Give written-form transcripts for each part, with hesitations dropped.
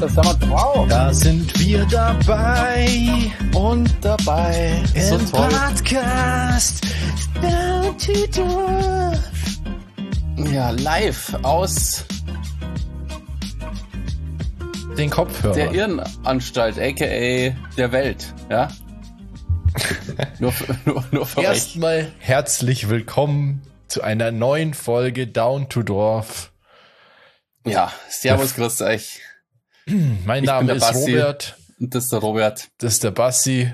das sind wir drauf. Da sind wir dabei Und dabei. im So toll. Podcast Down to Dorf. Ja, live aus Den Kopfhörer. der Irrenanstalt, a.k.a. der Welt, ja? nur für euch. Erstmal herzlich willkommen zu einer neuen Folge Down to Dorf. Ja, servus, grüß euch. Mein Ich bin Name der ist Basti. Robert, Und das ist der Robert. das ist der Basti.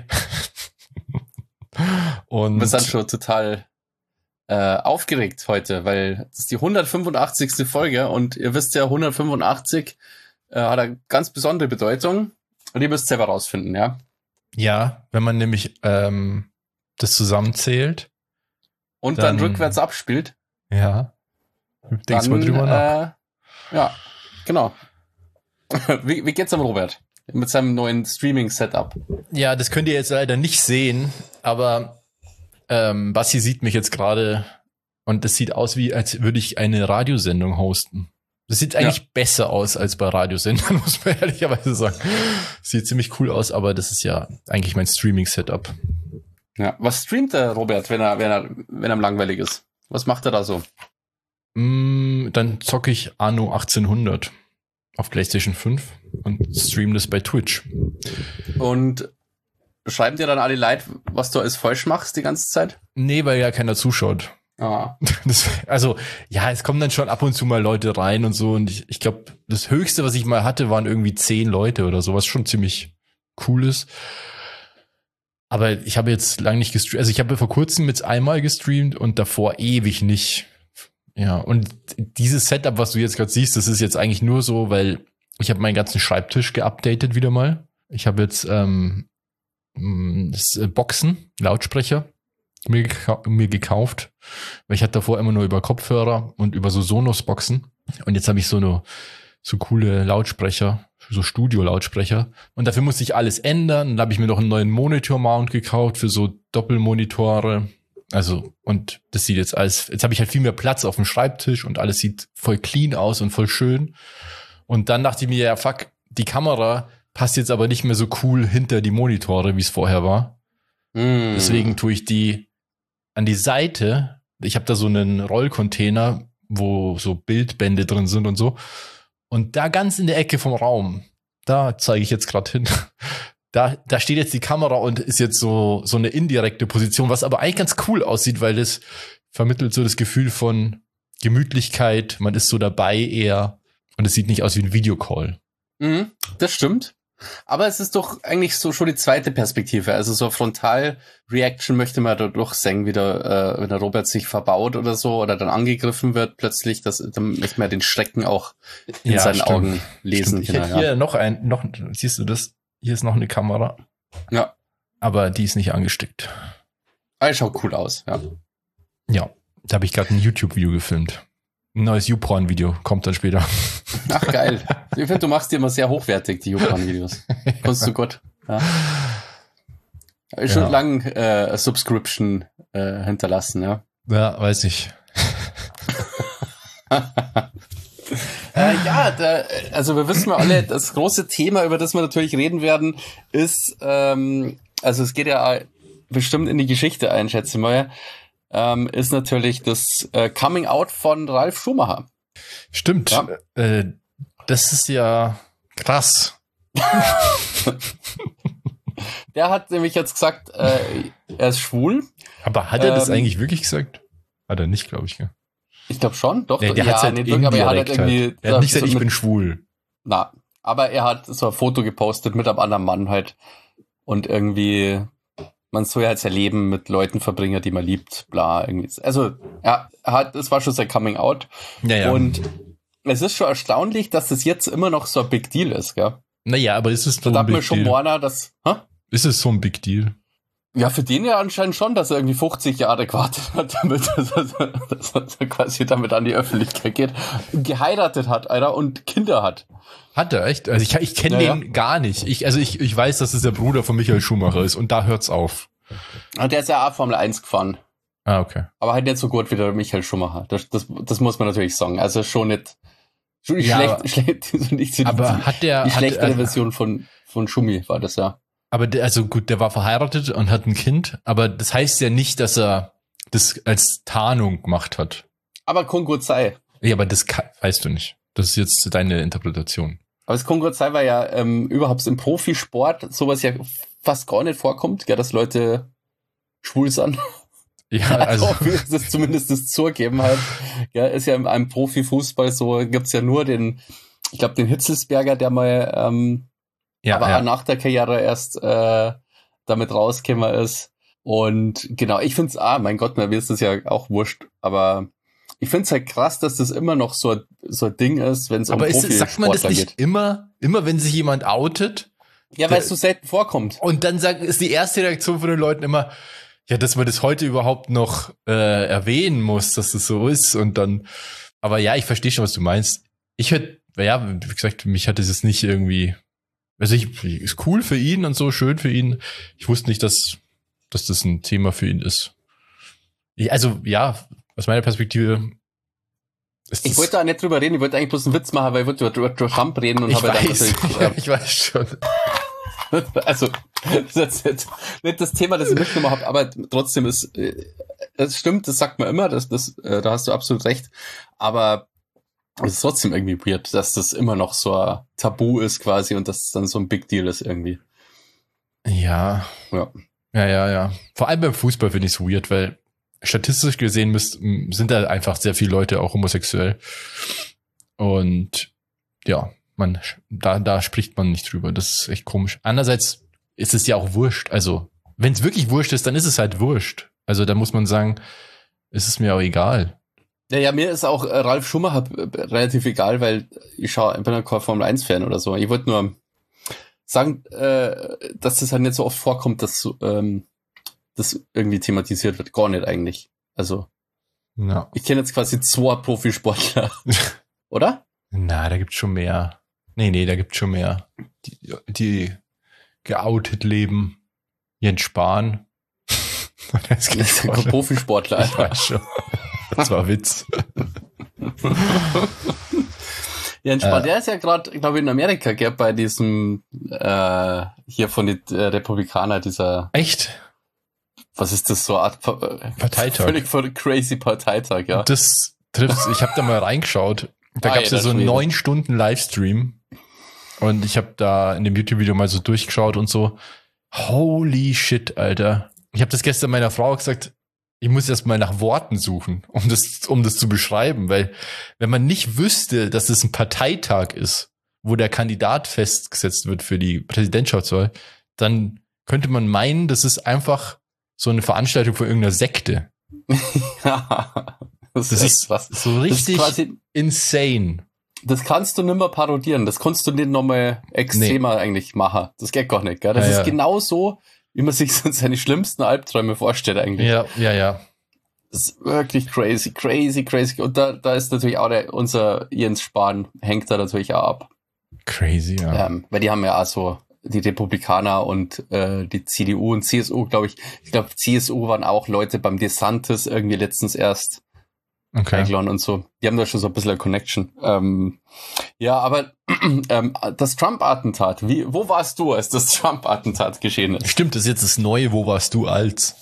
Und Wir sind schon total aufgeregt heute, weil das ist die 185. Folge und ihr wisst ja, 185 hat eine ganz besondere Bedeutung und ihr müsst selber rausfinden, ja? ja, wenn man nämlich das zusammenzählt, Und dann Dann- rückwärts abspielt. ja, denkst Dann, mal drüber nach. Ja, genau. Wie geht's am Robert? Mit seinem neuen Streaming-Setup. Ja, das könnt ihr jetzt leider nicht sehen, aber Basti sieht mich jetzt gerade und das sieht aus, wie als würde ich eine Radiosendung hosten. Das sieht eigentlich besser aus als bei Radiosendern, muss man ehrlicherweise sagen. Sieht ziemlich cool aus, aber das ist ja eigentlich mein Streaming-Setup. Ja. Was streamt der Robert, wenn er langweilig ist? Was macht er da so? Dann zocke ich Anno 1800 auf PlayStation 5 und stream das bei Twitch. Und schreiben dir dann alle Leid, was du alles falsch machst die ganze Zeit? Nee, weil ja keiner zuschaut. Ah. Also, ja, es kommen dann schon ab und zu mal Leute rein und so. Und ich glaube, das Höchste, was ich mal hatte, waren irgendwie 10 Leute oder so, was schon ziemlich cool ist. Aber ich habe jetzt lange nicht gestreamt. Also ich habe vor kurzem jetzt einmal gestreamt und davor ewig nicht. Ja, und dieses Setup, was du jetzt gerade siehst, das ist jetzt eigentlich nur so, weil ich habe meinen ganzen Schreibtisch geupdatet wieder mal. Ich habe jetzt Boxen, Lautsprecher mir gekauft, weil ich hatte davor immer nur über Kopfhörer und über so Sonos-Boxen und jetzt habe ich so coole Lautsprecher, so Studio-Lautsprecher und dafür musste ich alles ändern. Dann habe ich mir noch einen neuen Monitor-Mount gekauft für so Doppelmonitore. Also, und das sieht jetzt habe ich halt viel mehr Platz auf dem Schreibtisch und alles sieht voll clean aus und voll schön. Und dann dachte ich mir, ja fuck, die Kamera passt jetzt aber nicht mehr so cool hinter die Monitore, wie es vorher war. Deswegen tue ich die an die Seite. Ich habe da so einen Rollcontainer, wo so Bildbände drin sind und so. Und da ganz in der Ecke vom Raum, da zeige ich jetzt gerade hin. Da steht jetzt die Kamera und ist jetzt so eine indirekte Position, was aber eigentlich ganz cool aussieht, weil das vermittelt so das Gefühl von Gemütlichkeit. Man ist so dabei eher und es sieht nicht aus wie ein Videocall. Das stimmt. Aber es ist doch eigentlich so schon die zweite Perspektive. Also so Frontal-Reaction möchte man dadurch sehen, wie wenn der Robert sich verbaut oder so oder dann angegriffen wird plötzlich, dann möchte man den Schrecken auch in seinen stimmt. Augen lesen. Stimmt. Ich hätte hier siehst du das? Hier ist noch eine Kamera. Ja. Aber die ist nicht angesteckt. Aber schaut cool aus, ja. Ja, da habe ich gerade ein YouTube-Video gefilmt. Ein neues YouPorn-Video kommt dann später. Ach, geil. Ich finde, du machst die immer sehr hochwertig, die YouPorn-Videos. Kannst du gut. Ja. Hab ich schon lang Subscription hinterlassen, ja. Ja, weiß ich. Also wir wissen ja alle, das große Thema, über das wir natürlich reden werden, ist, also es geht ja bestimmt in die Geschichte ein, schätze ich mal, ist natürlich das Coming Out von Ralf Schumacher. Stimmt. Ja. Das ist ja krass. Der hat nämlich jetzt gesagt, er ist schwul. Aber hat er das eigentlich wirklich gesagt? Hat er nicht, glaube ich. Gell? Ich glaube schon, doch. Der hat's halt nicht wirklich, aber er hat halt irgendwie... Er hat nicht gesagt, ich bin schwul. Na, aber er hat so ein Foto gepostet mit einem anderen Mann halt. Und irgendwie, man soll ja halt sein Leben mit Leuten verbringen, die man liebt, bla, irgendwie. Also, es war schon sein Coming Out. Ja. Und es ist schon erstaunlich, dass das jetzt immer noch so ein Big Deal ist, gell? Naja, aber ist es so Da ein hat man Big schon Deal? morgen, dass, Ist es so ein Big Deal? Ja, für den ja anscheinend schon, dass er irgendwie 50 Jahre gewartet hat, dass er quasi damit an die Öffentlichkeit geht, geheiratet hat, Alter, und Kinder hat. Hat er echt? Also ich kenne den gar nicht. Ich weiß, dass es der Bruder von Michael Schumacher ist und da hört's auf. Und der ist ja auch Formel 1 gefahren. Ah, okay. Aber halt nicht so gut wie der Michael Schumacher. Das muss man natürlich sagen. Also schon nicht Ja, aber hat der... Die schlechtere hat, Version von Schumi war das, ja. Aber also gut, der war verheiratet und hat ein Kind, aber das heißt ja nicht, dass er das als Tarnung gemacht hat. Aber kann gut sein. Ja, aber das weißt du nicht. Das ist jetzt deine Interpretation. Aber es kann gut sein, weil ja überhaupt im Profisport sowas ja fast gar nicht vorkommt, gell, dass Leute schwul sind. Ja, also das ist zumindest das zugeben halt. Ja, ist ja im Profifußball so, gibt's ja nur den Hitzelsberger, der mal auch nach der Karriere erst damit rausgekommen ist. Und genau, ich find's mein Gott, mir ist das ja auch wurscht, aber ich find's halt krass, dass das immer noch so ein Ding ist, wenn es um Profisportler geht. Sagt man das nicht immer, wenn sich jemand outet? Ja, weil es so selten vorkommt. Und dann ist die erste Reaktion von den Leuten immer, ja, dass man das heute überhaupt noch erwähnen muss, dass das so ist. Und dann, aber ja, ich verstehe schon, was du meinst. Ich hätte, ja, wie gesagt, mich hatte es nicht irgendwie, also ist cool für ihn und so, schön für ihn. Ich wusste nicht, dass das ein Thema für ihn ist. Also, ja, aus meiner Perspektive ist ich wollte da nicht drüber reden, ich wollte eigentlich bloß einen Witz machen, weil ich wollte über Trump reden und ich weiß schon. Also, das ist jetzt nicht das Thema, das ich mitgenommen habe, aber trotzdem ist, das stimmt, das sagt man immer, da hast du absolut recht, aber es ist trotzdem irgendwie weird, dass das immer noch so ein Tabu ist quasi und dass es dann so ein Big Deal ist irgendwie. Ja. Vor allem beim Fußball finde ich es weird, weil statistisch gesehen sind da einfach sehr viele Leute auch homosexuell. Und ja, da spricht man nicht drüber. Das ist echt komisch. Andererseits ist es ja auch wurscht. Also, wenn es wirklich wurscht ist, dann ist es halt wurscht. Also, da muss man sagen, ist es mir auch egal. Ja, mir ist auch Ralf Schumacher relativ egal, weil ich bin ja kein Formel-1-Fan oder so. Ich wollte nur sagen, dass das halt nicht so oft vorkommt, dass das irgendwie thematisiert wird. Gar nicht eigentlich. Also, ja. Ich kenne jetzt quasi 2 Profisportler. Oder? Na, da gibt's schon mehr. Nee, da gibt's schon mehr. Die geoutet leben. Jens Spahn. Das ist ein Profisportler. Ich weiß schon. Das war Witz. Jens Spahn, der ist ja gerade, glaube ich, in Amerika, gell, bei diesem hier von den Republikanern, dieser... Echt? Was ist das, so eine Art Parteitag? Völlig crazy Parteitag, ja. Das trifft's. Ich habe da mal reingeschaut. Da gab's ja so einen 9 Stunden Livestream. Und ich habe da in dem YouTube-Video mal so durchgeschaut und so. Holy shit, Alter. Ich habe das gestern meiner Frau gesagt, ich muss erst mal nach Worten suchen, um das zu beschreiben. Weil wenn man nicht wüsste, dass es ein Parteitag ist, wo der Kandidat festgesetzt wird für die Präsidentschaftswahl, dann könnte man meinen, das ist einfach so eine Veranstaltung von irgendeiner Sekte. Ja, das ist was. So richtig insane. Das kannst du nicht mehr parodieren. Das kannst du nicht nochmal extremer eigentlich machen. Das geht gar nicht, gell? Das ist genau so, wie man sich seine schlimmsten Albträume vorstellt eigentlich. Ja. Das ist wirklich crazy. Und da ist natürlich auch unser Jens Spahn hängt da natürlich auch ab. Crazy, ja. Weil die haben ja auch so die Republikaner und die CDU und CSU, glaube ich. Ich glaube, CSU waren auch Leute beim DeSantis irgendwie letztens erst eingeladen und so. Die haben da schon so ein bisschen eine Connection. Ja, aber das Trump-Attentat, wo warst du, als das Trump-Attentat geschehen ist? Stimmt, das ist jetzt das Neue, wo warst du als?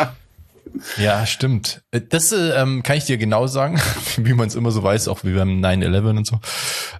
Ja, stimmt. Das kann ich dir genau sagen, wie man es immer so weiß, auch wie beim 9/11 und so.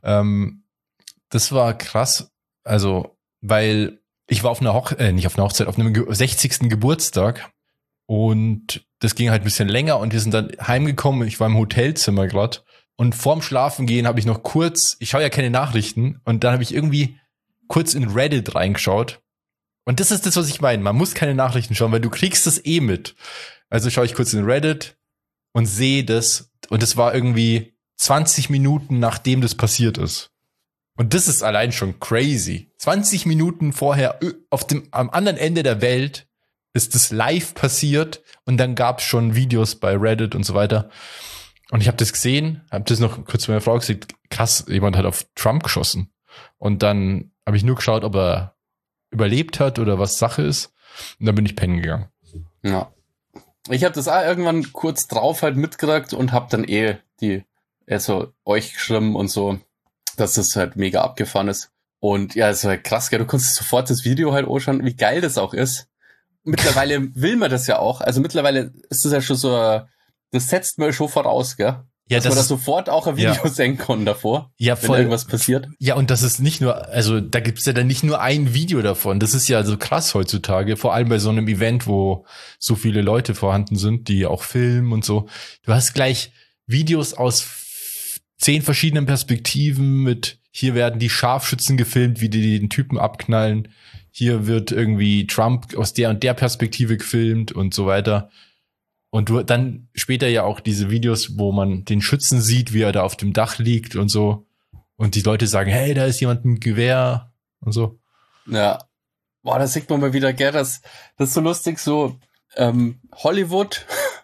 Das war krass. Also, weil ich war auf einer nicht auf einer Hochzeit, auf einem 60. Geburtstag und das ging halt ein bisschen länger und wir sind dann heimgekommen. Ich war im Hotelzimmer gerade und vorm Schlafengehen habe ich noch kurz, ich schaue ja keine Nachrichten und dann habe ich irgendwie kurz in Reddit reingeschaut und das ist das, was ich meine. Man muss keine Nachrichten schauen, weil du kriegst das eh mit. Also schaue ich kurz in Reddit und sehe das und das war irgendwie 20 Minuten nachdem das passiert ist. Und das ist allein schon crazy. 20 Minuten vorher am anderen Ende der Welt ist das live passiert und dann gab es schon Videos bei Reddit und so weiter. Und ich habe das gesehen, habe das noch kurz zu meiner Frau gesagt, krass, jemand hat auf Trump geschossen. Und dann habe ich nur geschaut, ob er überlebt hat oder was Sache ist. Und dann bin ich pennen gegangen. Ja. Ich habe das auch irgendwann kurz drauf halt mitgekriegt und habe dann euch geschrieben und so. dass das halt mega abgefahren ist. Und ja, es ist halt krass, gell? Du kannst sofort das Video halt anschauen, wie geil das auch ist. Mittlerweile will man das ja auch. Also mittlerweile ist das ja schon so, das setzt man schon voraus, gell? Ja, dass man da sofort auch ein Video senden kann davor, ja, wenn irgendwas passiert. Ja, und das ist nicht nur, also da gibt's ja dann nicht nur ein Video davon. Das ist ja so krass heutzutage, vor allem bei so einem Event, wo so viele Leute vorhanden sind, die auch filmen und so. Du hast gleich Videos aus 10 verschiedenen Perspektiven mit, hier werden die Scharfschützen gefilmt, wie die den Typen abknallen. Hier wird irgendwie Trump aus der und der Perspektive gefilmt und so weiter. Und du dann später ja auch diese Videos, wo man den Schützen sieht, wie er da auf dem Dach liegt und so. Und die Leute sagen, hey, da ist jemand mit einem Gewehr und so. Ja. Boah, da sieht man mal wieder, gell, das ist so lustig, so Hollywood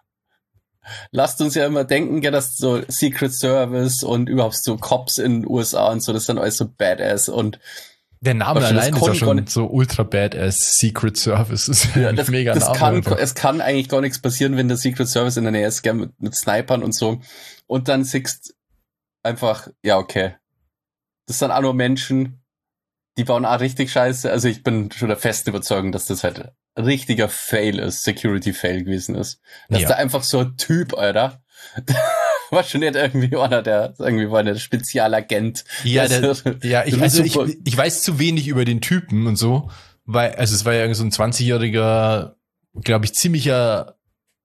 lasst uns ja immer denken, gell, dass so Secret Service und überhaupt so Cops in den USA und so, das ist dann alles so badass und der Name allein ist ja schon so ultra badass. Secret Service ist ja das mega Name. Es kann eigentlich gar nichts passieren, wenn der Secret Service in der Nähe ist, gell, mit Snipern und so. Und dann siehst einfach, ja, okay. Das sind auch nur Menschen, die bauen auch richtig scheiße. Also ich bin schon der festen Überzeugung, dass das halt ein richtiger Fail ist, Security-Fail gewesen ist. Dass da einfach so ein Typ, Alter, war schon nicht irgendwie einer, der irgendwie war ein Spezialagent. Ja, ich weiß zu wenig über den Typen und so, weil, also es war ja irgendwie so ein 20-jähriger, glaube ich, ziemlicher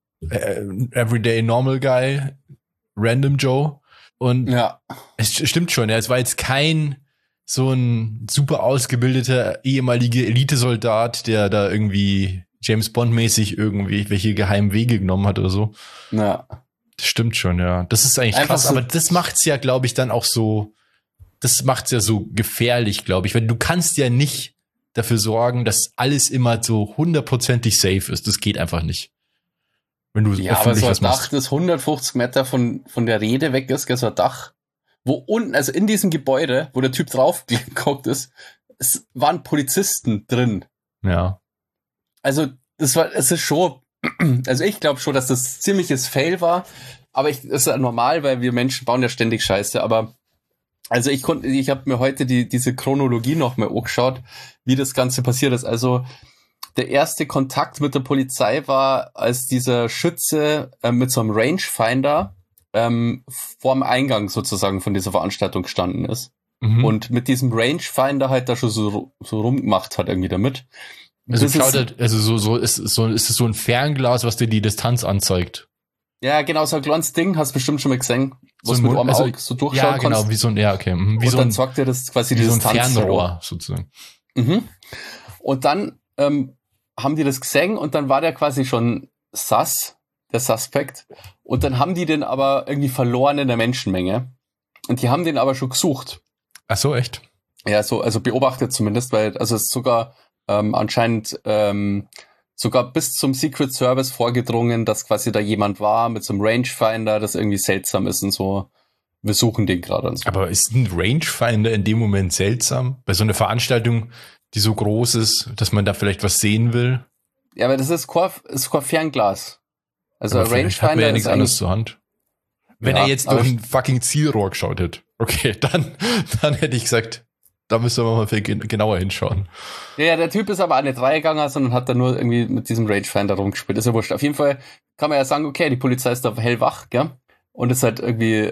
Everyday Normal Guy, Random Joe. Und ja, es stimmt schon, ja, es war jetzt kein so ein super ausgebildeter ehemaliger Elitesoldat, der da irgendwie James Bond-mäßig irgendwie welche geheimen Wege genommen hat oder so. Ja. Das stimmt schon, ja. Das ist eigentlich einfach krass, so, aber das macht's ja, glaube ich, dann auch so, das macht's ja so gefährlich, glaube ich, weil du kannst ja nicht dafür sorgen, dass alles immer so 100%ig safe ist. Das geht einfach nicht. Wenn du ja, aber so ein Dach, das 150 Meter von der Rede weg ist, so ein Dach, wo unten, also in diesem Gebäude, wo der Typ drauf geguckt ist, es waren Polizisten drin. Ja. Also, es ist schon, also ich glaube schon, dass das ziemliches Fail war, aber das ist ja normal, weil wir Menschen bauen ja ständig Scheiße, aber also ich habe mir heute diese Chronologie nochmal angeschaut, wie das Ganze passiert ist. Also der erste Kontakt mit der Polizei war, als dieser Schütze mit so einem Rangefinder vorm Eingang sozusagen von dieser Veranstaltung gestanden ist. Mhm. Und mit diesem Rangefinder halt da schon so rumgemacht hat irgendwie damit. Also ist es so ein Fernglas, was dir die Distanz anzeigt. Ja, genau, so ein kleines Ding, hast du bestimmt schon mal gesehen, was mit einem Auge so durchschauen kannst. Ja, genau, wie so ein, ja, okay. Wie und so dann zeigt dir das quasi die Distanz. Wie so ein Fernrohr, sozusagen. Mhm. Und dann haben die das gesehen und dann war der quasi schon der Suspect. Und dann haben die den aber irgendwie verloren in der Menschenmenge. Und die haben den aber schon gesucht. Ach so, echt? Ja, so, also beobachtet zumindest, weil, also es ist sogar anscheinend sogar bis zum Secret Service vorgedrungen, dass quasi da jemand war mit so einem Rangefinder, das irgendwie seltsam ist und so. Wir suchen den gerade und so. Aber ist ein Rangefinder in dem Moment seltsam? Bei so einer Veranstaltung, die so groß ist, dass man da vielleicht was sehen will? Ja, aber das ist kein Fernglas. Also ein Rangefinder hat man ja nichts anderes zur Hand. Wenn er jetzt durch ein fucking Zielrohr geschaut hätte, okay, dann hätte ich gesagt, da müssen wir mal viel genauer hinschauen. Ja, der Typ ist aber auch nicht reingegangen, sondern hat da nur irgendwie mit diesem Rangefinder rumgespielt. Ist ja wurscht. Auf jeden Fall kann man ja sagen, okay, die Polizei ist da hellwach, gell? Und ist halt irgendwie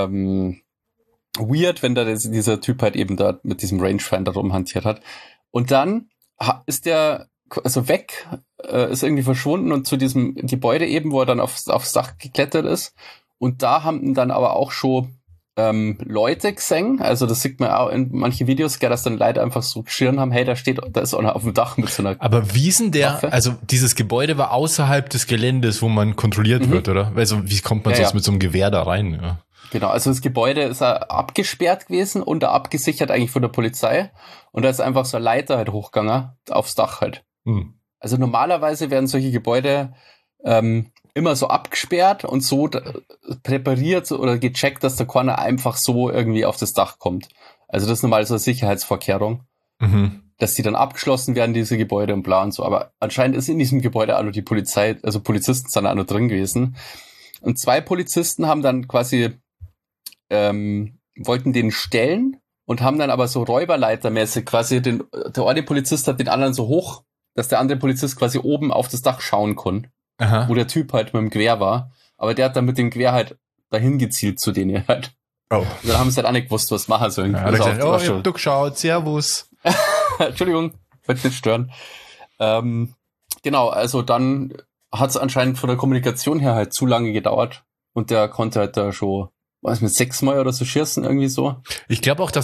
weird, wenn da dieser Typ halt eben da mit diesem Rangefinder rumhantiert hat. Und dann ist der also weg, ist irgendwie verschwunden und zu diesem Gebäude eben, wo er dann aufs Dach geklettert ist. Und da haben dann aber auch schon Leute gesehen, also das sieht man auch in manchen Videos, dass dann Leute einfach so geschrien haben, hey, da ist einer auf dem Dach mit so einer Aber wie ist denn Waffe? Also dieses Gebäude war außerhalb des Geländes, wo man kontrolliert wird, oder? Also wie kommt man sonst mit so einem Gewehr da rein? Ja. Genau, also das Gebäude ist abgesperrt gewesen und abgesichert eigentlich von der Polizei und da ist einfach so eine Leiter halt hochgegangen aufs Dach halt. Also normalerweise werden solche Gebäude immer so abgesperrt und so präpariert oder gecheckt, dass da keiner einfach so irgendwie auf das Dach kommt. Also das ist normal so eine Sicherheitsvorkehrung, dass die dann abgeschlossen werden, diese Gebäude und bla und so. Aber anscheinend ist in diesem Gebäude auch noch die Polizei, also Polizisten sind auch noch drin gewesen. Und 2 Polizisten haben dann quasi wollten den stellen und haben dann aber so räuberleitermäßig quasi der eine Polizist hat den anderen so hoch, dass der andere Polizist quasi oben auf das Dach schauen kann, Aha. wo der Typ halt mit dem Gewehr war. Aber der hat dann mit dem Gewehr halt dahin gezielt zu denen halt. Oh. Und dann haben sie halt auch nicht gewusst, was machen sollen. Ja, Also gesagt, ich hab du geschaut, servus. Entschuldigung, wollte nicht stören. Genau, also dann hat es anscheinend von der Kommunikation her halt zu lange gedauert und der konnte halt da schon, was mit 6-mal oder so schießen, irgendwie so. Ich glaube auch, dass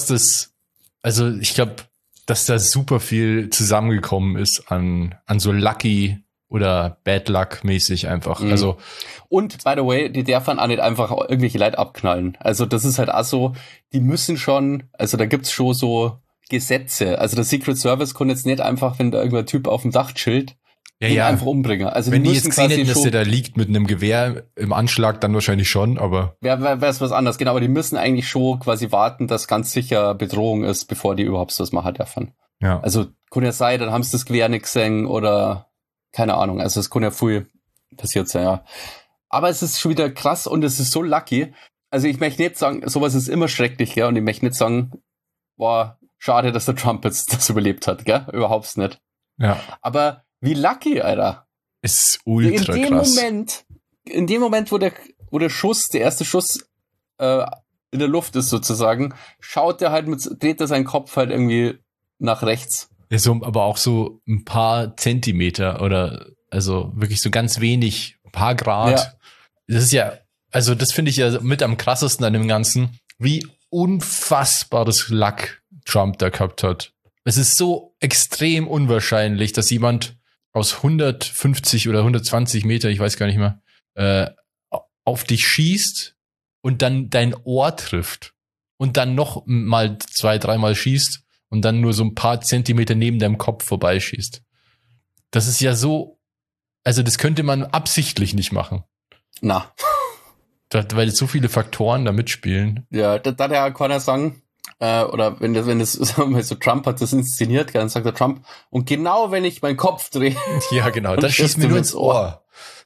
da super viel zusammengekommen ist an so Lucky oder Bad Luck mäßig einfach. Mhm. Also und, by the way, die dürfen auch nicht einfach irgendwelche Leute abknallen. Also das ist halt auch so, die müssen schon, also da gibt's schon so Gesetze. Also der Secret Service kann jetzt nicht einfach, wenn da irgendein Typ auf dem Dach chillt, ihn einfach umbringen. Also wenn die müssen jetzt gesehen hätten, dass schon, der da liegt mit einem Gewehr im Anschlag, dann wahrscheinlich schon, aber... Wäre es was anderes, genau, aber die müssen eigentlich schon quasi warten, dass ganz sicher Bedrohung ist, bevor die überhaupt so was machen dürfen. Ja. Also kann ja sein, dann haben sie das Gewehr nicht gesehen oder keine Ahnung, also es kann ja viel passiert sein, ja. Aber es ist schon wieder krass und es ist so lucky. Also ich möchte nicht sagen, sowas ist immer schrecklich, gell, und ich möchte nicht sagen, boah, schade, dass der Trump jetzt das überlebt hat, gell, überhaupt nicht. Ja. Aber wie lucky, Alter. Ist ultra krass. In dem Moment, wo der Schuss, der erste Schuss in der Luft ist sozusagen, dreht er seinen Kopf halt irgendwie nach rechts. Ja, so, aber auch so ein paar Zentimeter oder also wirklich so ganz wenig, ein paar Grad. Ja. Das ist ja, also das finde ich ja mit am krassesten an dem Ganzen, wie unfassbares Luck Trump da gehabt hat. Es ist so extrem unwahrscheinlich, dass jemand aus 150 oder 120 Meter, ich weiß gar nicht mehr, auf dich schießt und dann dein Ohr trifft und dann noch mal 2-3 Mal schießt und dann nur so ein paar Zentimeter neben deinem Kopf vorbeischießt. Das ist ja so, also das könnte man absichtlich nicht machen. Na. Weil so viele Faktoren da mitspielen. Ja, da der keiner sagen, oder wenn das so Trump hat das inszeniert, dann sagt der Trump, und genau wenn ich meinen Kopf drehe. Ja, genau, dann schießt mir nur ins Ohr.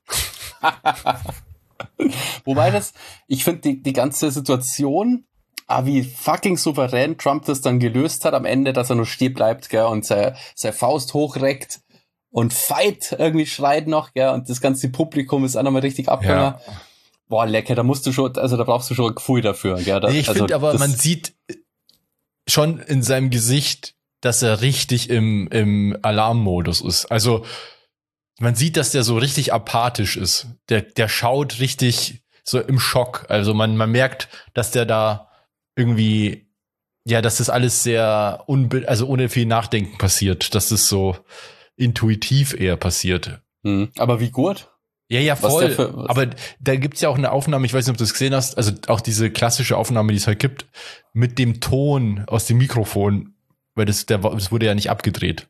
Wobei ich finde die ganze Situation, wie fucking souverän Trump das dann gelöst hat am Ende, dass er nur stehen bleibt, gell, und seine Faust hochreckt und Fight irgendwie schreit noch, gell, und das ganze Publikum ist auch nochmal richtig abgegangen. Ja. Boah, lecker, da brauchst du schon ein Gefühl dafür, gell. Ich finde aber, man sieht schon in seinem Gesicht, dass er richtig im Alarmmodus ist. Also, man sieht, dass der so richtig apathisch ist. Der schaut richtig so im Schock. Also man merkt, dass der da irgendwie, ja, dass das alles sehr also ohne viel Nachdenken passiert, dass das so intuitiv eher passiert. Aber wie gut? Ja, voll. Aber da gibt's ja auch eine Aufnahme, ich weiß nicht, ob du das gesehen hast, also auch diese klassische Aufnahme, die es halt gibt, mit dem Ton aus dem Mikrofon, weil das wurde ja nicht abgedreht.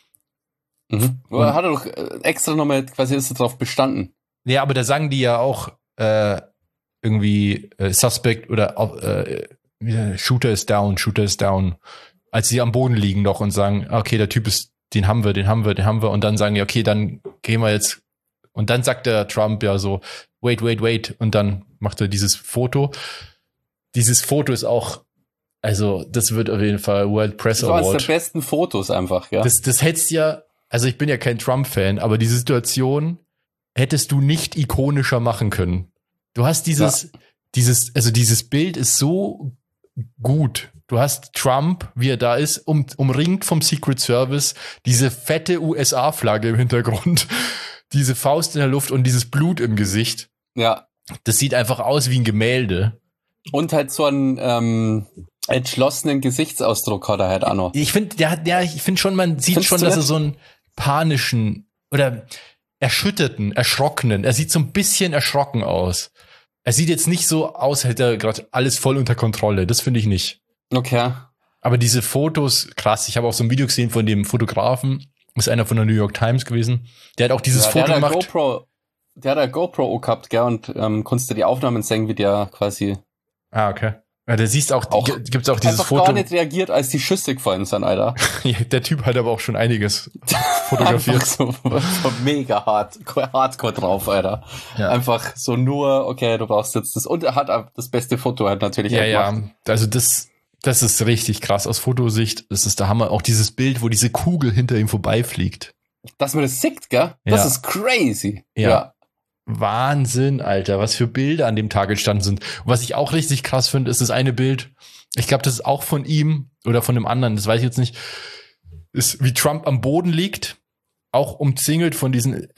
Mhm. Hat er doch extra nochmal quasi ist er drauf bestanden. Ja, aber da sagen die ja auch irgendwie Suspect oder Shooter is down, als sie am Boden liegen noch und sagen, okay, der Typ ist, den haben wir und dann sagen die, okay, dann gehen wir jetzt und dann sagt der Trump ja so, wait und dann macht er dieses Foto. Dieses Foto ist auch, also das wird auf jeden Fall World Press Award. Das war eines der besten Fotos einfach, ja. Das hättest ja, also ich bin ja kein Trump-Fan, aber diese Situation hättest du nicht ikonischer machen können. Du hast dieses Bild ist so gut. Du hast Trump, wie er da ist, umringt vom Secret Service, diese fette USA-Flagge im Hintergrund, diese Faust in der Luft und dieses Blut im Gesicht. Ja. Das sieht einfach aus wie ein Gemälde. Und halt so einen entschlossenen Gesichtsausdruck hat er halt auch noch. Ich finde, schon, man sieht schon, dass er so einen panischen oder erschrockenen, er sieht so ein bisschen erschrocken aus. Er sieht jetzt nicht so aus, hätte er gerade alles voll unter Kontrolle. Das finde ich nicht. Okay. Aber diese Fotos, krass. Ich habe auch so ein Video gesehen von dem Fotografen. Ist einer von der New York Times gewesen. Der hat auch dieses Foto gemacht. Der hat eine GoPro gehabt, gell, und konntest du die Aufnahmen sehen, wie der quasi. Ah, okay. Ja, der siehst auch gibt's auch dieses Foto. Gar nicht reagiert, als die Schüsse gefallen sind, Alter. Ja, der Typ hat aber auch schon einiges fotografiert. so mega hardcore drauf, Alter. Ja. Einfach so nur, okay, du brauchst jetzt das. Und er hat das beste Foto halt natürlich gemacht. Ja, also das Das ist richtig krass aus Fotosicht. Das ist der Hammer. Auch dieses Bild, wo diese Kugel hinter ihm vorbeifliegt. Dass man das sieht, gell? Das ist crazy. Ja. Wahnsinn, Alter, was für Bilder an dem Tag entstanden sind. Und was ich auch richtig krass finde, ist das eine Bild, ich glaube, das ist auch von ihm oder von einem anderen, das weiß ich jetzt nicht, ist, wie Trump am Boden liegt, auch umzingelt von diesen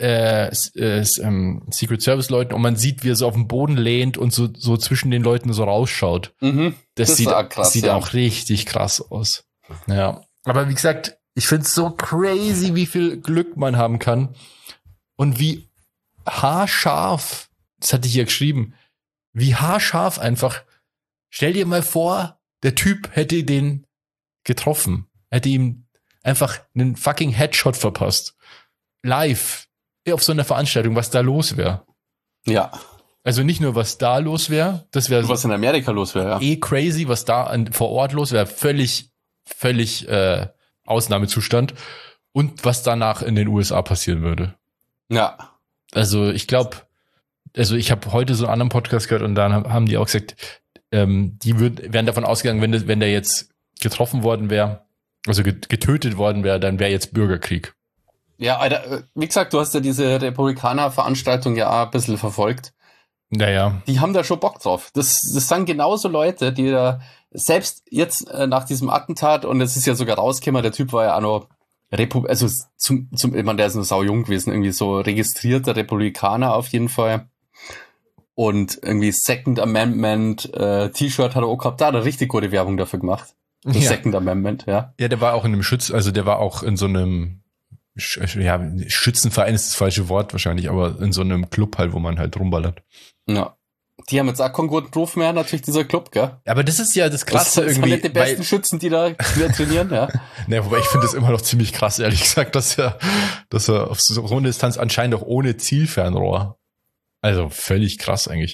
Secret Service Leuten, und man sieht, wie er so auf dem Boden lehnt und so zwischen den Leuten so rausschaut. Das sieht auch richtig krass aus. Ja. Aber wie gesagt, ich finde es so crazy, wie viel Glück man haben kann und wie haarscharf, das hatte ich ja geschrieben, wie haarscharf einfach. Stell dir mal vor, der Typ hätte den getroffen, hätte ihm einfach einen fucking Headshot verpasst. Live, auf so einer Veranstaltung, was da los wäre. Ja. Also nicht nur, was da los wäre, das wäre... Was in Amerika los wäre, ja. Crazy, was da vor Ort los wäre, völlig Ausnahmezustand. Und was danach in den USA passieren würde. Ja. Also ich glaube, ich habe heute so einen anderen Podcast gehört und dann haben die auch gesagt, die wären davon ausgegangen, wenn der jetzt getroffen worden wäre, also getötet worden wäre, dann wäre jetzt Bürgerkrieg. Ja, Alter, wie gesagt, du hast ja diese Republikaner-Veranstaltung ja auch ein bisschen verfolgt. Naja. Die haben da schon Bock drauf. Das sind genauso Leute, die da selbst jetzt nach diesem Attentat, und es ist ja sogar rausgekommen, der Typ war ja auch noch ich meine, der ist nur saujung gewesen, irgendwie so registrierter Republikaner auf jeden Fall. Und irgendwie Second Amendment T-Shirt hat er auch gehabt, da hat er richtig gute Werbung dafür gemacht. Das Second Amendment, ja. Ja, der war auch in einem der war auch in so einem, Schützenverein ist das falsche Wort wahrscheinlich, aber in so einem Club halt, wo man halt rumballert. Ja. Die haben jetzt auch keinen guten Ruf mehr, natürlich dieser Club, gell? Aber das ist ja das Krasse irgendwie. Das sind die besten Schützen, die da trainieren, ja. Ne, wobei ich finde das immer noch ziemlich krass, ehrlich gesagt, dass er auf so eine Distanz anscheinend auch ohne Zielfernrohr. Also völlig krass eigentlich.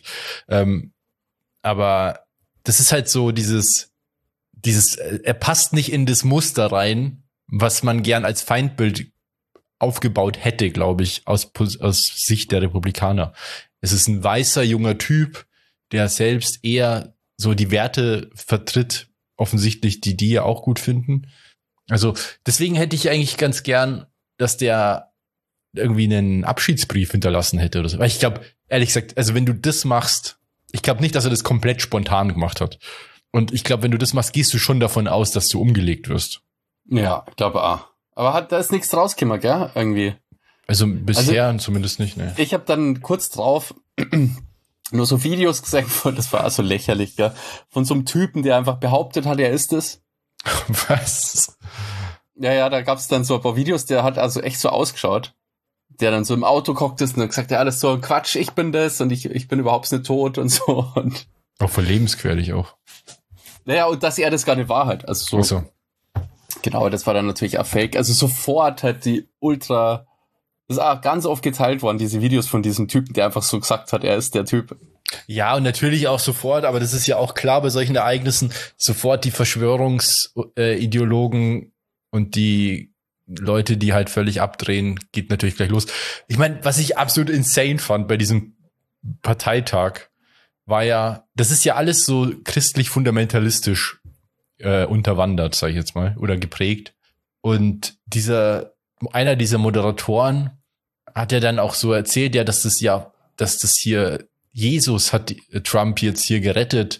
Aber das ist halt so dieses, er passt nicht in das Muster rein, was man gern als Feindbild aufgebaut hätte, glaube ich, aus Sicht der Republikaner. Es ist ein weißer, junger Typ, der selbst eher so die Werte vertritt, offensichtlich, die ja auch gut finden. Also deswegen hätte ich eigentlich ganz gern, dass der irgendwie einen Abschiedsbrief hinterlassen hätte oder so. Weil ich glaube, ehrlich gesagt, also wenn du das machst, ich glaube nicht, dass er das komplett spontan gemacht hat. Und ich glaube, wenn du das machst, gehst du schon davon aus, dass du umgelegt wirst. Ja, ich glaube auch. Aber da ist nichts rausgekommen, gell? Irgendwie. Also bisher zumindest nicht, ne. Ich habe dann kurz drauf nur so Videos gesehen, das war also lächerlich, gell? Von so einem Typen, der einfach behauptet hat, er ist es. Was? Ja, da gab's dann so ein paar Videos, der hat also echt so ausgeschaut. Der dann so im Auto gehockt ist und dann gesagt, ja, alles so Quatsch, ich bin das und ich bin überhaupt nicht tot und so. Und auch voll lebensgefährlich auch. Naja, und dass er das gar nicht war halt. Also so. Ach so. Genau, das war dann natürlich auch fake. Also sofort halt das ist auch ganz oft geteilt worden, diese Videos von diesem Typen, der einfach so gesagt hat, er ist der Typ. Ja, und natürlich auch sofort, aber das ist ja auch klar bei solchen Ereignissen, sofort die Verschwörungsideologen und die Leute, die halt völlig abdrehen, geht natürlich gleich los. Ich meine, was ich absolut insane fand bei diesem Parteitag, war ja, das ist ja alles so christlich-fundamentalistisch unterwandert, sage ich jetzt mal, oder geprägt. Und einer dieser Moderatoren hat ja dann auch so erzählt, ja, dass das hier Jesus hat Trump jetzt hier gerettet,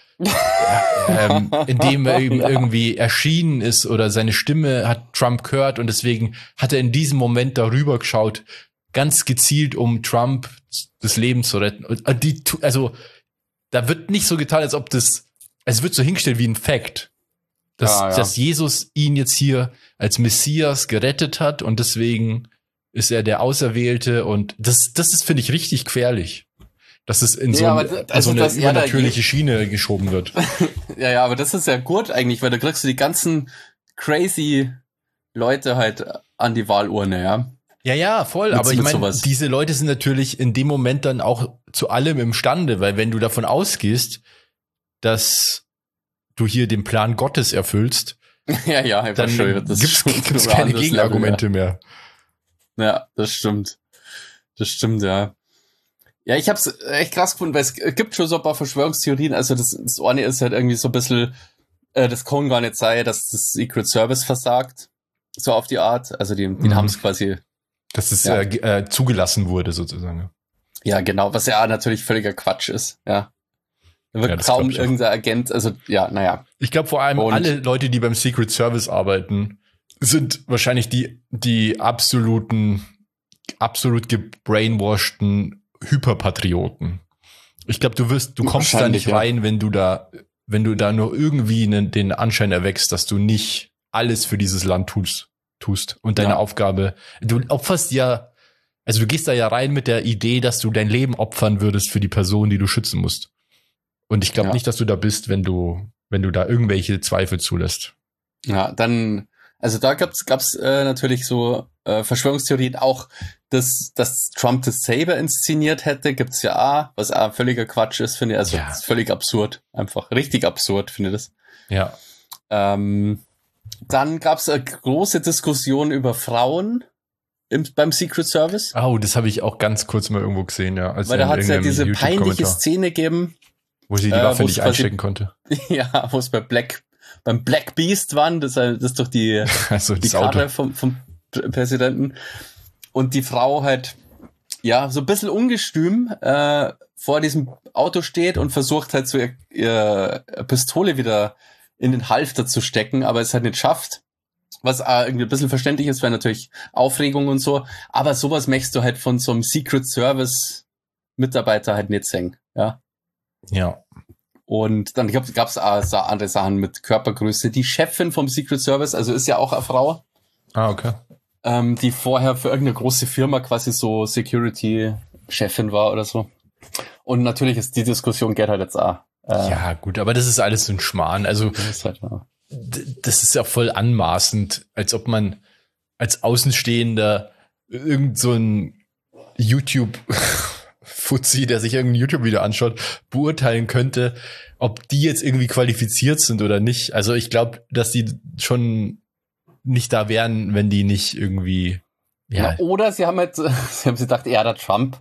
indem er eben irgendwie erschienen ist oder seine Stimme hat Trump gehört und deswegen hat er in diesem Moment darüber geschaut, ganz gezielt, um Trump das Leben zu retten. Und also da wird nicht so getan, als ob es wird so hingestellt wie ein Fact, dass Jesus ihn jetzt hier als Messias gerettet hat und deswegen ist er der Auserwählte und das ist, finde ich, richtig gefährlich, dass es in so eine übernatürliche Schiene geschoben wird. Ja, aber das ist ja gut eigentlich, weil da kriegst du die ganzen crazy Leute halt an die Wahlurne, ja. Ja, voll, aber ich meine, diese Leute sind natürlich in dem Moment dann auch zu allem imstande, weil wenn du davon ausgehst, dass du hier den Plan Gottes erfüllst, dann gibt's keine Gegenargumente mehr. Ja, das stimmt. Das stimmt, ja. Ja, ich hab's echt krass gefunden, weil es gibt schon so ein paar Verschwörungstheorien, also das eine ist halt irgendwie so ein bisschen das kann gar nicht sein, dass das Secret Service versagt. So auf die Art. Also die haben es quasi... Dass es zugelassen wurde, sozusagen. Ja, genau, was ja natürlich völliger Quatsch ist, ja. Da wird kaum irgendein Agent, also ja, naja. Ich glaube vor allem, alle Leute, die beim Secret Service arbeiten, sind wahrscheinlich die absolut gebrainwashten Hyperpatrioten. Ich glaube, du kommst da nicht rein, wenn du da nur irgendwie den Anschein erweckst, dass du nicht alles für dieses Land tust und deine Aufgabe, du opferst also du gehst da ja rein mit der Idee, dass du dein Leben opfern würdest für die Person, die du schützen musst. Und ich glaube nicht, dass du da bist, wenn du da irgendwelche Zweifel zulässt. Ja, dann, also da gab's natürlich so Verschwörungstheorien auch, dass Trump das Saber inszeniert hätte, gibt's ja auch, was auch völliger Quatsch ist, finde ich. Also das ist völlig absurd, einfach richtig absurd, finde ich das. Ja. Dann gab's eine große Diskussion über Frauen beim Secret Service. Oh, das habe ich auch ganz kurz mal irgendwo gesehen, ja. Weil da hat es ja diese peinliche Szene gegeben, wo sie die Waffe nicht einstecken konnte. Ja, wo es beim Black Beast waren, das ist doch die Karte vom Präsidenten. Und die Frau halt, ja, so ein bisschen ungestüm vor diesem Auto steht und versucht halt so ihr Pistole wieder in den Halfter zu stecken, aber es halt nicht schafft. Was irgendwie ein bisschen verständlich ist, weil natürlich Aufregung und so. Aber sowas möchtest du halt von so einem Secret Service Mitarbeiter halt nicht sehen, ja. Ja. Und dann gab's auch andere Sachen mit Körpergröße. Die Chefin vom Secret Service, also ist ja auch eine Frau. Ah, okay. Die vorher für irgendeine große Firma quasi so Security-Chefin war oder so. Und natürlich ist die Diskussion geht halt jetzt auch. Ja, gut, aber das ist alles so ein Schmarrn. Also, das ist ja voll anmaßend, als ob man als Außenstehender irgend so ein YouTube-Fuzzi, der sich irgendein YouTube-Video anschaut, beurteilen könnte, ob die jetzt irgendwie qualifiziert sind oder nicht. Also ich glaube, dass die schon nicht da wären, wenn die nicht irgendwie... Ja. Ja, oder sie haben gedacht, der Trump.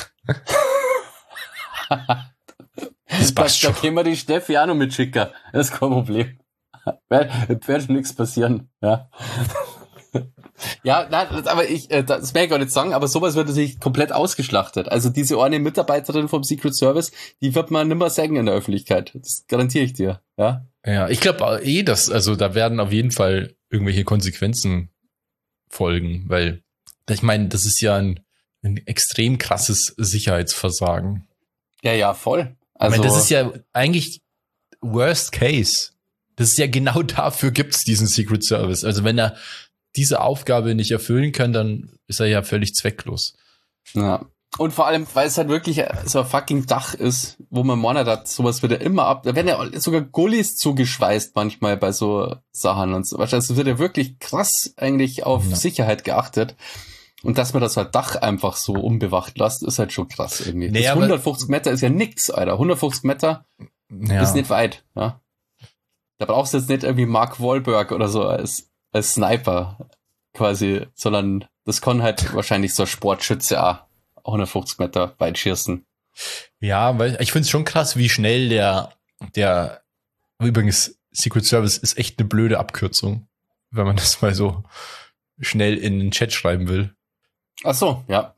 Das passt schon. Da können wir die Steffi auch noch mitschicken. Das ist kein Problem. Wird nichts passieren. Ja. Ja, nein, aber das will ich gar nicht sagen, aber sowas wird natürlich komplett ausgeschlachtet. Also diese eine Mitarbeiterin vom Secret Service, die wird man nimmer sagen in der Öffentlichkeit. Das garantiere ich dir. Ja. Ja, ich glaube also da werden auf jeden Fall irgendwelche Konsequenzen folgen, weil ich meine, das ist ja ein extrem krasses Sicherheitsversagen. Ja, voll. Also, ich meine, das ist ja eigentlich Worst Case. Das ist ja genau dafür gibt's diesen Secret Service. Also wenn er diese Aufgabe nicht erfüllen kann, dann ist er ja völlig zwecklos. Ja. Und vor allem, weil es halt wirklich so ein fucking Dach ist, wo man monitort, sowas wird ja immer da werden ja sogar Gullis zugeschweißt manchmal bei so Sachen und so. Also wird ja wirklich krass eigentlich auf Sicherheit geachtet. Und dass man das halt Dach einfach so unbewacht lässt, ist halt schon krass irgendwie. Nee, 150 Meter ist ja nix, Alter. 150 Meter ist nicht weit, ja. Da brauchst du jetzt nicht irgendwie Mark Wahlberg oder so als Sniper quasi, sondern das kann halt wahrscheinlich so ein Sportschütze auch 150 Meter weit schießen. Ja, weil ich finde es schon krass, wie schnell der übrigens Secret Service ist echt eine blöde Abkürzung, wenn man das mal so schnell in den Chat schreiben will. Ach so, ja.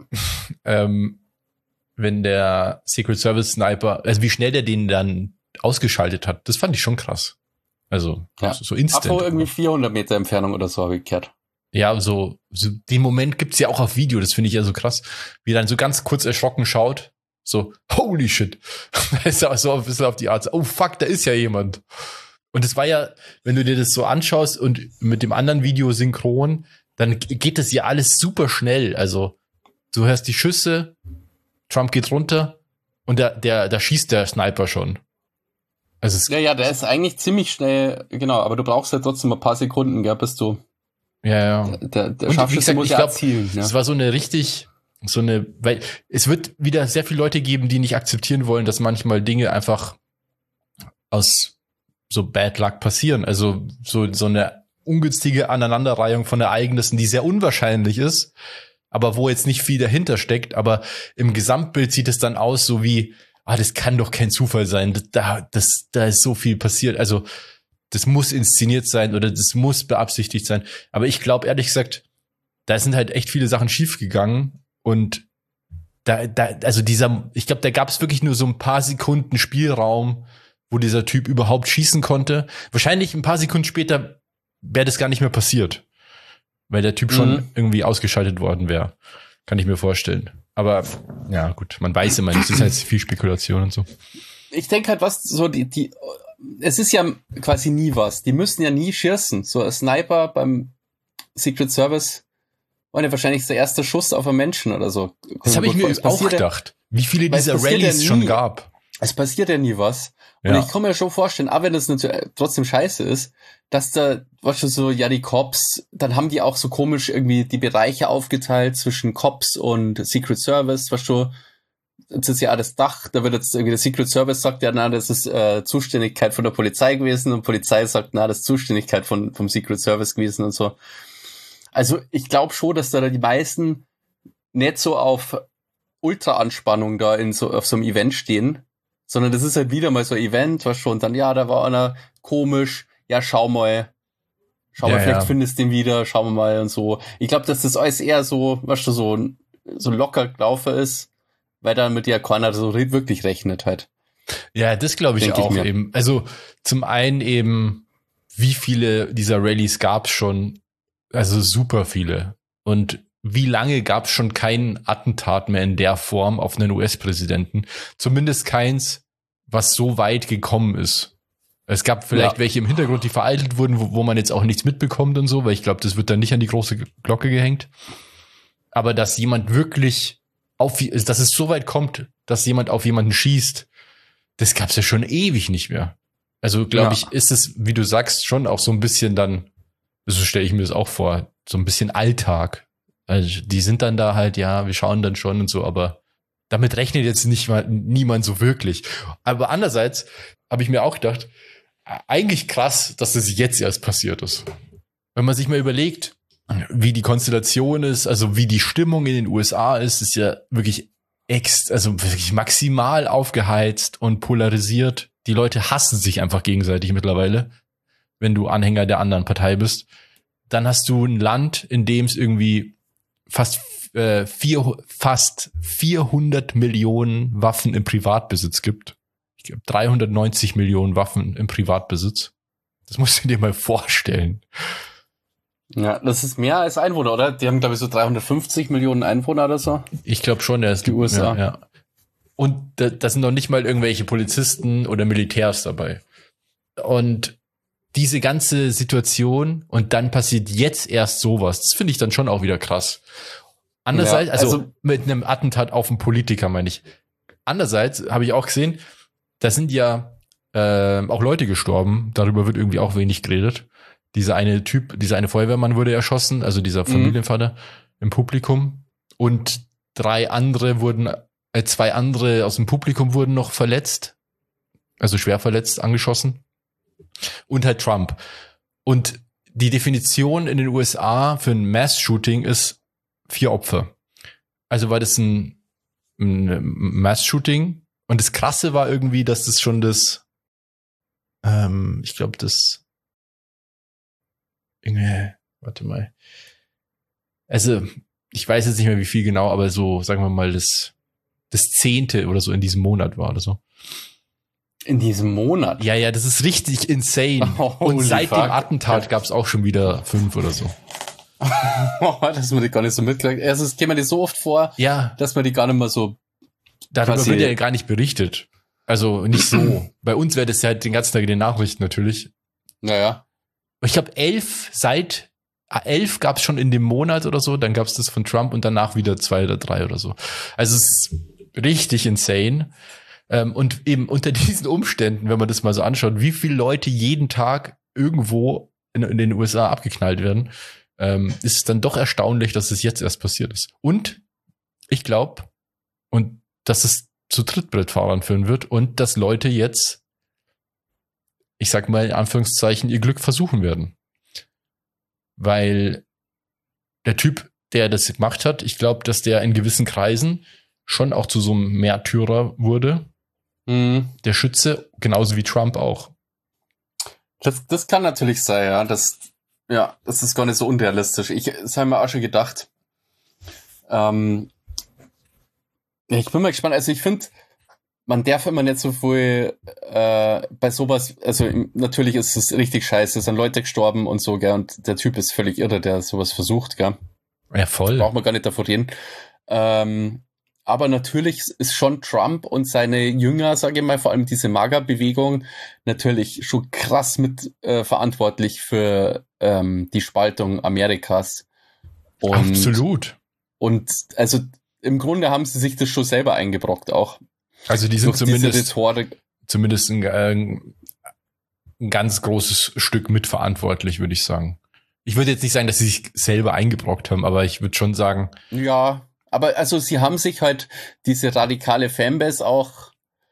Wenn der Secret Service Sniper, also wie schnell der den dann ausgeschaltet hat, das fand ich schon krass. Also so instant. Ach, irgendwie 400 Meter Entfernung oder so habe ich gehört. Ja, so den Moment gibt's ja auch auf Video, das finde ich ja so krass, wie er dann so ganz kurz erschrocken schaut, so, holy shit. Da ist er so ein bisschen auf die Art, oh fuck, da ist ja jemand. Und das war ja, wenn du dir das so anschaust und mit dem anderen Video synchron, dann geht das ja alles super schnell. Also du hörst die Schüsse, Trump geht runter und da schießt der Sniper schon. Also ja, der ist eigentlich ziemlich schnell, genau, aber du brauchst ja trotzdem ein paar Sekunden, gell, bis du der Scharfschütze muss ja erzielen. Ja. Es war weil es wird wieder sehr viele Leute geben, die nicht akzeptieren wollen, dass manchmal Dinge einfach aus so Bad Luck passieren. Also so eine ungünstige Aneinanderreihung von Ereignissen, die sehr unwahrscheinlich ist, aber wo jetzt nicht viel dahinter steckt. Aber im Gesamtbild sieht es dann aus, so wie, das kann doch kein Zufall sein. Da ist so viel passiert. Also das muss inszeniert sein oder das muss beabsichtigt sein. Aber ich glaube, ehrlich gesagt, da sind halt echt viele Sachen schiefgegangen und ich glaube, da gab es wirklich nur so ein paar Sekunden Spielraum, wo dieser Typ überhaupt schießen konnte. Wahrscheinlich ein paar Sekunden später wäre das gar nicht mehr passiert, weil der Typ schon irgendwie ausgeschaltet worden wäre. Kann ich mir vorstellen. Aber ja, gut, man weiß immer nicht, das ist halt viel Spekulation und so. Ich denke halt, was so es ist ja quasi nie was. Die müssen ja nie schießen. So ein Sniper beim Secret Service war ja wahrscheinlich der erste Schuss auf einen Menschen oder so. Das habe ich mir auch gedacht, wie viele dieser Rallyes schon gab. Es passiert ja nie was. Und ich kann mir schon vorstellen, auch wenn das natürlich trotzdem scheiße ist, dass da, weißt du, so, ja, die Cops, dann haben die auch so komisch irgendwie die Bereiche aufgeteilt zwischen Cops und Secret Service, weißt du, jetzt ist ja alles Dach, da wird jetzt irgendwie der Secret Service sagt, ja, na, das ist Zuständigkeit von der Polizei gewesen und Polizei sagt, na, das ist Zuständigkeit vom Secret Service gewesen und so. Also ich glaube schon, dass da die meisten nicht so auf Ultra-Anspannung da auf so einem Event stehen, sondern das ist halt wieder mal so ein Event, was schon dann, ja, da war einer komisch, ja, schau mal, vielleicht findest du den wieder, schauen wir mal und so. Ich glaube, dass das alles eher so, weißt du, so locker gelaufen ist, weil dann mit der keiner so wirklich rechnet halt. Ja, das glaube ich auch eben. Also zum einen eben, wie viele dieser Rallyes gab es schon, also super viele. Und wie lange gab es schon kein Attentat mehr in der Form auf einen US-Präsidenten? Zumindest keins, was so weit gekommen ist. Es gab vielleicht welche im Hintergrund, die vereitelt wurden, wo man jetzt auch nichts mitbekommt und so, weil ich glaube, das wird dann nicht an die große Glocke gehängt. Aber dass jemand wirklich dass es so weit kommt, dass jemand auf jemanden schießt, das gab es ja schon ewig nicht mehr. Also glaube ich, ist es, wie du sagst, schon auch so ein bisschen dann, so stelle ich mir das auch vor, so ein bisschen Alltag. Also die sind dann da halt, ja, wir schauen dann schon und so, aber damit rechnet jetzt niemand so wirklich. Aber andererseits habe ich mir auch gedacht, eigentlich krass, dass das jetzt erst passiert ist. Wenn man sich mal überlegt, wie die Konstellation ist, also wie die Stimmung in den USA ist ja wirklich wirklich maximal aufgeheizt und polarisiert. Die Leute hassen sich einfach gegenseitig mittlerweile, wenn du Anhänger der anderen Partei bist. Dann hast du ein Land, in dem es irgendwie fast 400 Millionen Waffen im Privatbesitz gibt. Ich glaube 390 Millionen Waffen im Privatbesitz. Das musst du dir mal vorstellen. Ja, das ist mehr als Einwohner, oder? Die haben, glaube ich, so 350 Millionen Einwohner oder so. Ich glaube schon, der ist die USA. Ja. Und da sind noch nicht mal irgendwelche Polizisten oder Militärs dabei. Und diese ganze Situation und dann passiert jetzt erst sowas. Das finde ich dann schon auch wieder krass. Andererseits, also mit einem Attentat auf einen Politiker, meine ich. Andererseits habe ich auch gesehen, da sind ja auch Leute gestorben. Darüber wird irgendwie auch wenig geredet. Dieser eine Feuerwehrmann wurde erschossen, also dieser Familienvater im Publikum. Und zwei andere aus dem Publikum wurden noch verletzt. Also schwer verletzt, angeschossen. Und halt Trump. Und die Definition in den USA für ein Mass-Shooting ist 4 Opfer. Also war das ein Mass-Shooting. Und das Krasse war irgendwie, dass das schon warte mal. Also, ich weiß jetzt nicht mehr, wie viel genau, aber so, sagen wir mal, das 10. oder so in diesem Monat war oder so. In diesem Monat? Ja, das ist richtig insane. Und seit dem Attentat gab es auch schon wieder 5 oder so. Das muss ich gar nicht so mitkriegen. Erstens käme mir das so oft vor, dass man die gar nicht mehr so... Darüber wird ja gar nicht berichtet. Also nicht so. Bei uns wäre das ja halt den ganzen Tag in den Nachrichten natürlich. Naja. Ich glaube, 11 gab es schon in dem Monat oder so, dann gab es das von Trump und danach wieder 2 oder 3 oder so. Also es ist richtig insane. Und eben unter diesen Umständen, wenn man das mal so anschaut, wie viele Leute jeden Tag irgendwo in den USA abgeknallt werden, ist es dann doch erstaunlich, dass es jetzt erst passiert ist. Und ich glaube, dass es zu Trittbrettfahrern führen wird und dass Leute jetzt, ich sag mal in Anführungszeichen, ihr Glück versuchen werden. Weil der Typ, der das gemacht hat, ich glaube, dass der in gewissen Kreisen schon auch zu so einem Märtyrer wurde. Der Schütze, genauso wie Trump auch. Das kann natürlich sein, ja. Das ist gar nicht so unrealistisch. Das habe ich mir auch schon gedacht. Ja, ich bin mal gespannt. Also ich finde, man darf immer nicht so viel bei sowas, also natürlich ist es richtig scheiße, es sind Leute gestorben und so, gell, und der Typ ist völlig irre, der sowas versucht, gell. Ja, voll. Braucht man gar nicht davon reden. Aber natürlich ist schon Trump und seine Jünger, sage ich mal, vor allem diese MAGA-Bewegung, natürlich schon krass mit verantwortlich für die Spaltung Amerikas. Absolut. Und also im Grunde haben sie sich das schon selber eingebrockt auch. Also die sind zumindest ein ganz großes Stück mitverantwortlich, würde ich sagen. Ich würde jetzt nicht sagen, dass sie sich selber eingebrockt haben, aber ich würde schon sagen. Ja, aber also sie haben sich halt diese radikale Fanbase auch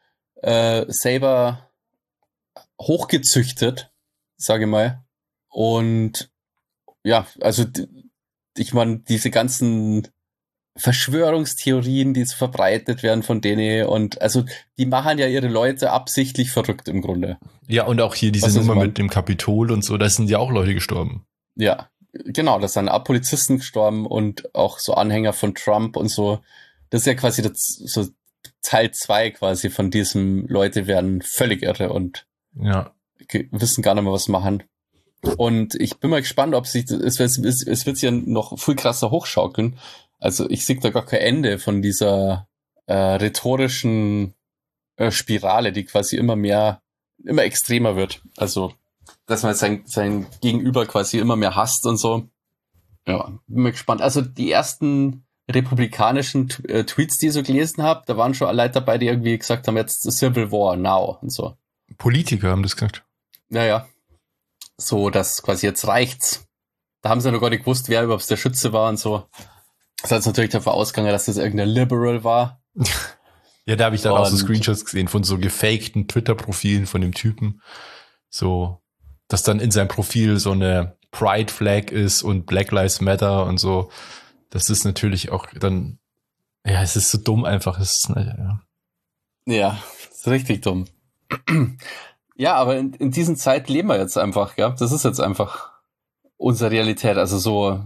selber hochgezüchtet, sage ich mal. Und ja, also ich meine, diese ganzen Verschwörungstheorien, die so verbreitet werden von denen und also die machen ja ihre Leute absichtlich verrückt im Grunde. Ja, und auch hier diese Nummer mit dem Kapitol und so, da sind ja auch Leute gestorben. Ja, genau, da sind auch Polizisten gestorben und auch so Anhänger von Trump und so. Das ist ja quasi so Teil 2 quasi von diesem Leute werden völlig irre und wissen gar nicht mehr, was machen. Und ich bin mal gespannt, ob sich es wird sich ja noch viel krasser hochschaukeln. Also ich sehe da gar kein Ende von dieser rhetorischen Spirale, die quasi immer extremer wird. Also, dass man sein Gegenüber quasi immer mehr hasst und so. Ja, bin mal gespannt. Also die ersten republikanischen Tweets, die ich so gelesen habe, da waren schon Leute dabei, die irgendwie gesagt haben, jetzt Civil War now und so. Politiker haben das gesagt. Ja. So, dass quasi jetzt reicht's. Da haben sie noch gar nicht gewusst, wer überhaupt der Schütze war und so. Das hat natürlich davon ausgegangen, dass das irgendein Liberal war. Ja, da habe ich dann auch so Screenshots gesehen von so gefakten Twitter-Profilen von dem Typen. So, dass dann in seinem Profil so eine Pride-Flag ist und Black Lives Matter und so. Das ist natürlich auch dann, ja, es ist so dumm einfach. Ja, ist richtig dumm. Ja, aber in diesen Zeit leben wir jetzt einfach, gell? Das ist jetzt einfach unsere Realität. Also so,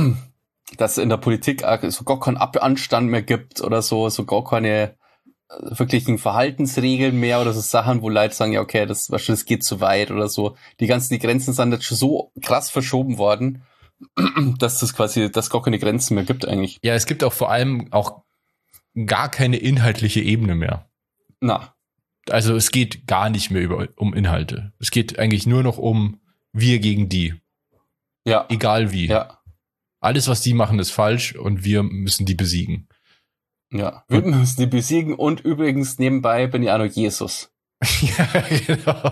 dass es in der Politik so gar keinen Anstand mehr gibt oder so gar keine wirklichen Verhaltensregeln mehr oder so Sachen, wo Leute sagen, ja, okay, das geht zu weit oder so. Die Grenzen sind jetzt schon so krass verschoben worden, dass dass gar keine Grenzen mehr gibt eigentlich. Ja, es gibt auch vor allem auch gar keine inhaltliche Ebene mehr. Na. Also es geht gar nicht mehr um Inhalte. Es geht eigentlich nur noch um wir gegen die. Ja. Egal wie. Ja. Alles, was die machen, ist falsch und wir müssen die besiegen. Ja, wir müssen die besiegen und übrigens nebenbei bin ich auch noch Jesus. Ja, genau.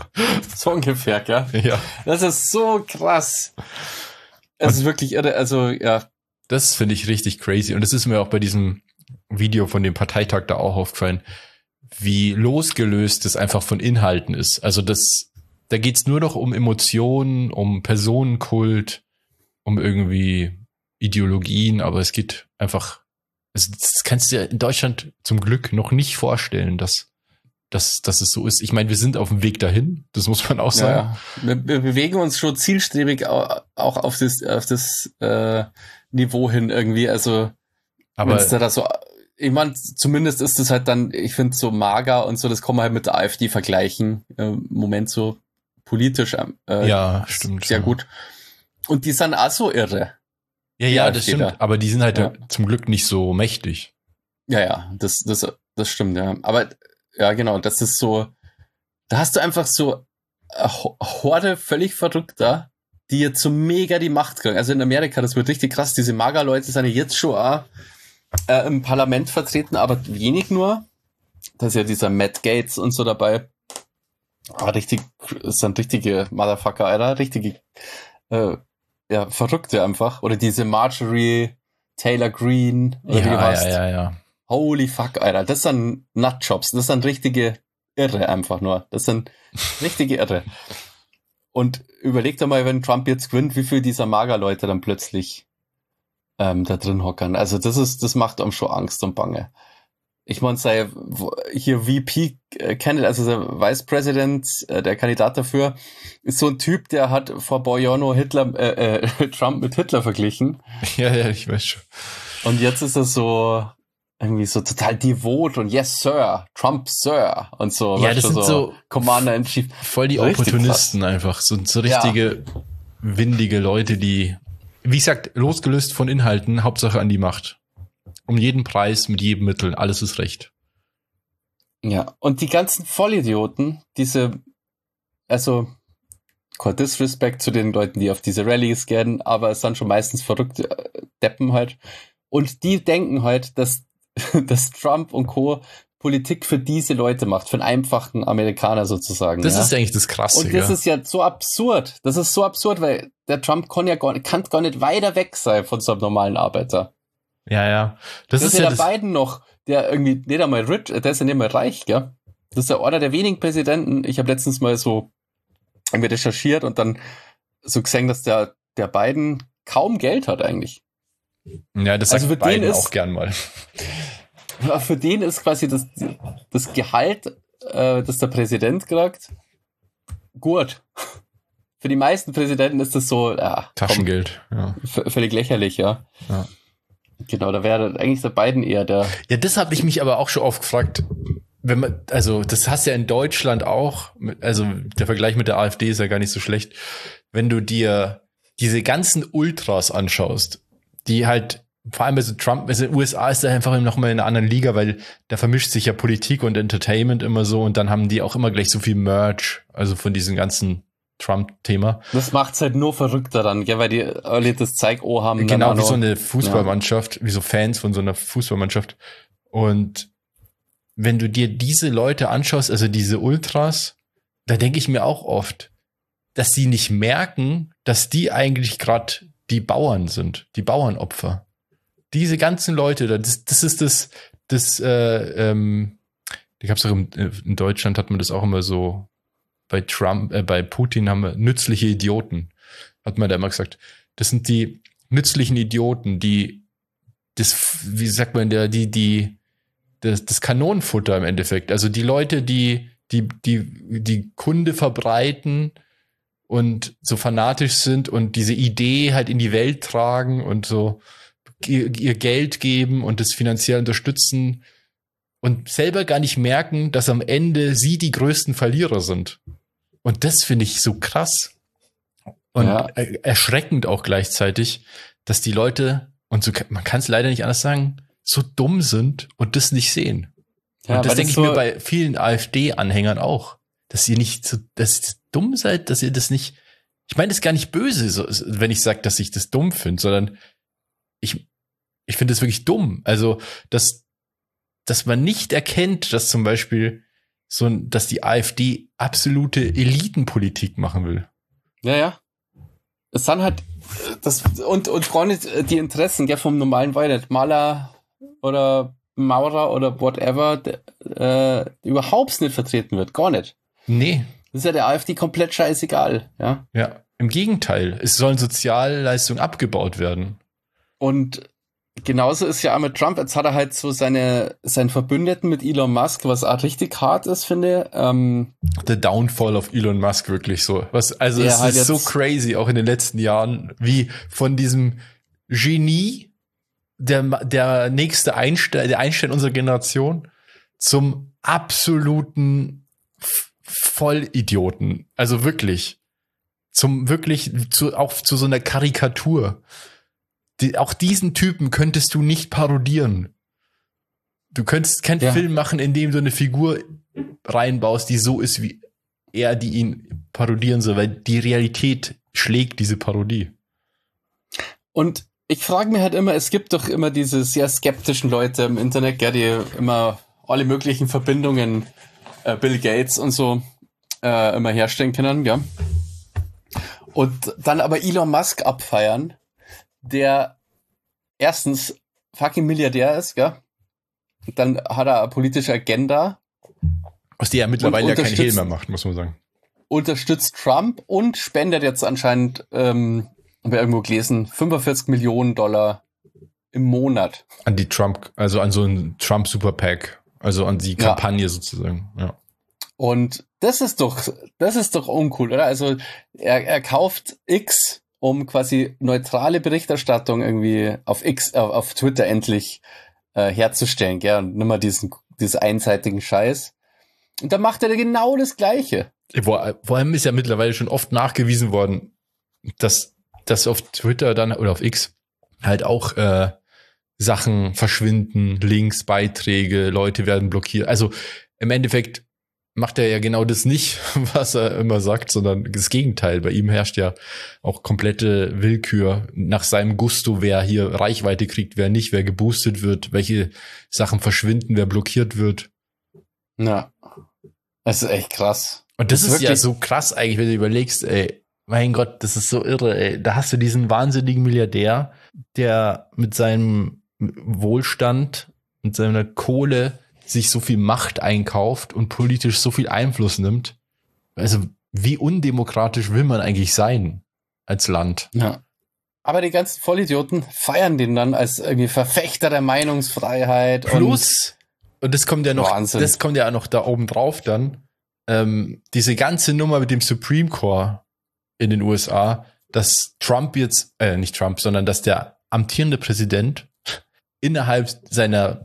So ungefähr, gell? Ja. Das ist so krass. Es ist wirklich irre, also ja. Das finde ich richtig crazy und das ist mir auch bei diesem Video von dem Parteitag da auch aufgefallen, wie losgelöst es einfach von Inhalten ist. Also da geht's nur noch um Emotionen, um Personenkult, um irgendwie Ideologien, aber es geht einfach, das kannst du dir in Deutschland zum Glück noch nicht vorstellen, dass es so ist. Ich meine, wir sind auf dem Weg dahin, das muss man auch sagen. Ja. Wir bewegen uns schon zielstrebig auch auf das Niveau hin irgendwie, also aber da so, ich meine, zumindest ist es halt dann, ich finde so MAGA und so, das kann man halt mit der AfD vergleichen, im Moment so politisch ja, stimmt. Sehr gut. Und die sind auch so irre. Ja, das stimmt. Aber die sind halt zum Glück nicht so mächtig. Ja, das stimmt, ja. Aber ja, genau, das ist so, da hast du einfach so eine Horde völlig Verrückter, die jetzt so mega die Macht kriegen. Also in Amerika, das wird richtig krass. Diese MAGA-Leute sind ja jetzt schon auch im Parlament vertreten, aber wenig nur. Da ist ja dieser Matt Gaetz und so dabei. Das sind richtige Motherfucker, Alter. Richtige Verrückte einfach. Oder diese Marjorie Taylor Greene. Oder wie du heißt. Ja. Holy fuck, Alter. Das sind Nutjobs. Das sind richtige Irre einfach nur. Das sind richtige Irre. Und überleg dir mal, wenn Trump jetzt gewinnt, wie viel dieser MAGA-Leute dann plötzlich da drin hockern. Also das macht einem schon Angst und Bange. ich meine, sei hier VP-Candidate, also der Vice President, der Kandidat dafür, ist so ein Typ, der hat vor ein paar Jahren noch Trump mit Hitler verglichen. Ja, ich weiß schon. Und jetzt ist er so irgendwie so total devot und yes, Sir, Trump, Sir und so. Ja, das sind so Commander-in-Chief. Voll die Opportunisten einfach. So richtige, windige Leute, die, wie gesagt, losgelöst von Inhalten, Hauptsache an die Macht. Um jeden Preis, mit jedem Mittel, alles ist recht. Ja, und die ganzen Vollidioten, also, kein Disrespect zu den Leuten, die auf diese Rallyes gehen, aber es sind schon meistens verrückte Deppen halt. Und die denken halt, dass Trump und Co. Politik für diese Leute macht, für einen einfachen Amerikaner sozusagen. Das ist eigentlich das Krasse. Und das ist ja so absurd. Das ist so absurd, weil der Trump kann gar nicht weiter weg sein von so einem normalen Arbeiter. Ja. Das ist ja der Biden noch, der irgendwie nicht einmal rich, der ist ja nicht mal reich, gell? Das ist ja einer der wenigen Präsidenten. Ich habe letztens mal so irgendwie recherchiert und dann so gesehen, dass der Biden kaum Geld hat eigentlich. Ja, das sagt also Biden auch gern mal. Für den ist quasi das Gehalt, das der Präsident kriegt, gut. Für die meisten Präsidenten ist das so, Taschengeld, ja. Völlig lächerlich, ja. Genau, da wäre eigentlich der Biden eher der. Ja, das habe ich mich aber auch schon oft gefragt. Wenn man, also das hast du ja in Deutschland auch, also der Vergleich mit der AfD ist ja gar nicht so schlecht. Wenn du dir diese ganzen Ultras anschaust, die halt, vor allem bei so Trump, also in den USA ist da einfach noch mal in einer anderen Liga, weil da vermischt sich ja Politik und Entertainment immer so und dann haben die auch immer gleich so viel Merch, also von diesem ganzen Trump-Thema. Das macht's halt nur verrückter dann, gell, weil die alle das Zeig-O haben. Genau, wie so eine Fußballmannschaft, wie so Fans von so einer Fußballmannschaft. Und wenn du dir diese Leute anschaust, also diese Ultras, da denke ich mir auch oft, dass sie nicht merken, dass die eigentlich gerade die Bauern sind, die Bauernopfer. Diese ganzen Leute, das ist da gab's doch in Deutschland hat man das auch immer so, bei Putin haben wir nützliche Idioten, hat man da immer gesagt. Das sind die nützlichen Idioten, die wie sagt man, das Kanonenfutter im Endeffekt. Also die Leute, die Kunde verbreiten und so fanatisch sind und diese Idee halt in die Welt tragen und so ihr Geld geben und das finanziell unterstützen und selber gar nicht merken, dass am Ende sie die größten Verlierer sind. Und das finde ich so krass und erschreckend auch gleichzeitig, dass die Leute, und so, man kann es leider nicht anders sagen, so dumm sind und das nicht sehen. Ja, und das denke ich mir bei vielen AfD-Anhängern auch, dass ihr nicht so, dass ihr dumm seid, dass ihr das nicht, ich meine das ist gar nicht böse, so, wenn ich sage, dass ich das dumm finde, sondern ich finde das wirklich dumm. Also, dass man nicht erkennt, dass zum Beispiel dass die AfD absolute Elitenpolitik machen will. Ja. Es sind halt und gar nicht die Interessen, gell, vom normalen Maler oder Maurer oder whatever, überhaupt nicht vertreten wird. Gar nicht. Nee. Das ist ja der AfD komplett scheißegal, ja. Ja, im Gegenteil. Es sollen Sozialleistungen abgebaut werden. Und genauso ist ja auch mit Trump. Jetzt hat er halt so seinen Verbündeten mit Elon Musk, was auch richtig hart ist, finde ich. The Downfall of Elon Musk, wirklich so. Es halt ist so crazy, auch in den letzten Jahren, wie von diesem Genie, der nächste Einstein unserer Generation, zum absoluten Vollidioten. Also wirklich. Auch zu so einer Karikatur. Auch diesen Typen könntest du nicht parodieren. Du könntest keinen Film machen, in dem du eine Figur reinbaust, die so ist, wie er die ihn parodieren soll, weil die Realität schlägt diese Parodie. Und ich frage mich halt immer, es gibt doch immer diese sehr skeptischen Leute im Internet, gell, die immer alle möglichen Verbindungen, Bill Gates und so, immer herstellen können, ja. Und dann aber Elon Musk abfeiern, der erstens fucking Milliardär ist, gell? Dann hat er eine politische Agenda. Aus der er mittlerweile ja kein Hehl mehr macht, muss man sagen. Unterstützt Trump und spendet jetzt anscheinend, haben wir irgendwo gelesen, $45 Millionen im Monat. An die Trump, also an so ein Trump-Super-PAC, also an die Kampagne sozusagen, ja. Und das ist doch uncool, oder? Also er kauft X, um quasi neutrale Berichterstattung irgendwie auf X, auf Twitter endlich herzustellen, gell? Und nicht mehr diesen einseitigen Scheiß. Und dann macht er genau das Gleiche. Vor allem ist ja mittlerweile schon oft nachgewiesen worden, dass auf Twitter dann oder auf X halt auch Sachen verschwinden, Links, Beiträge, Leute werden blockiert. Also im Endeffekt macht er ja genau das nicht, was er immer sagt, sondern das Gegenteil. Bei ihm herrscht ja auch komplette Willkür nach seinem Gusto, wer hier Reichweite kriegt, wer nicht, wer geboostet wird, welche Sachen verschwinden, wer blockiert wird. Ja, das ist echt krass. Und das ist ja so krass eigentlich, wenn du überlegst, ey, mein Gott, das ist so irre, ey. Da hast du diesen wahnsinnigen Milliardär, der mit seinem Wohlstand, mit seiner Kohle sich so viel Macht einkauft und politisch so viel Einfluss nimmt. Also wie undemokratisch will man eigentlich sein als Land? Ja. Aber die ganzen Vollidioten feiern den dann als irgendwie Verfechter der Meinungsfreiheit. Plus, und das kommt ja noch, Wahnsinn. Das kommt ja noch da oben drauf dann, diese ganze Nummer mit dem Supreme Court in den USA, dass Trump jetzt, nicht Trump, sondern dass der amtierende Präsident innerhalb seiner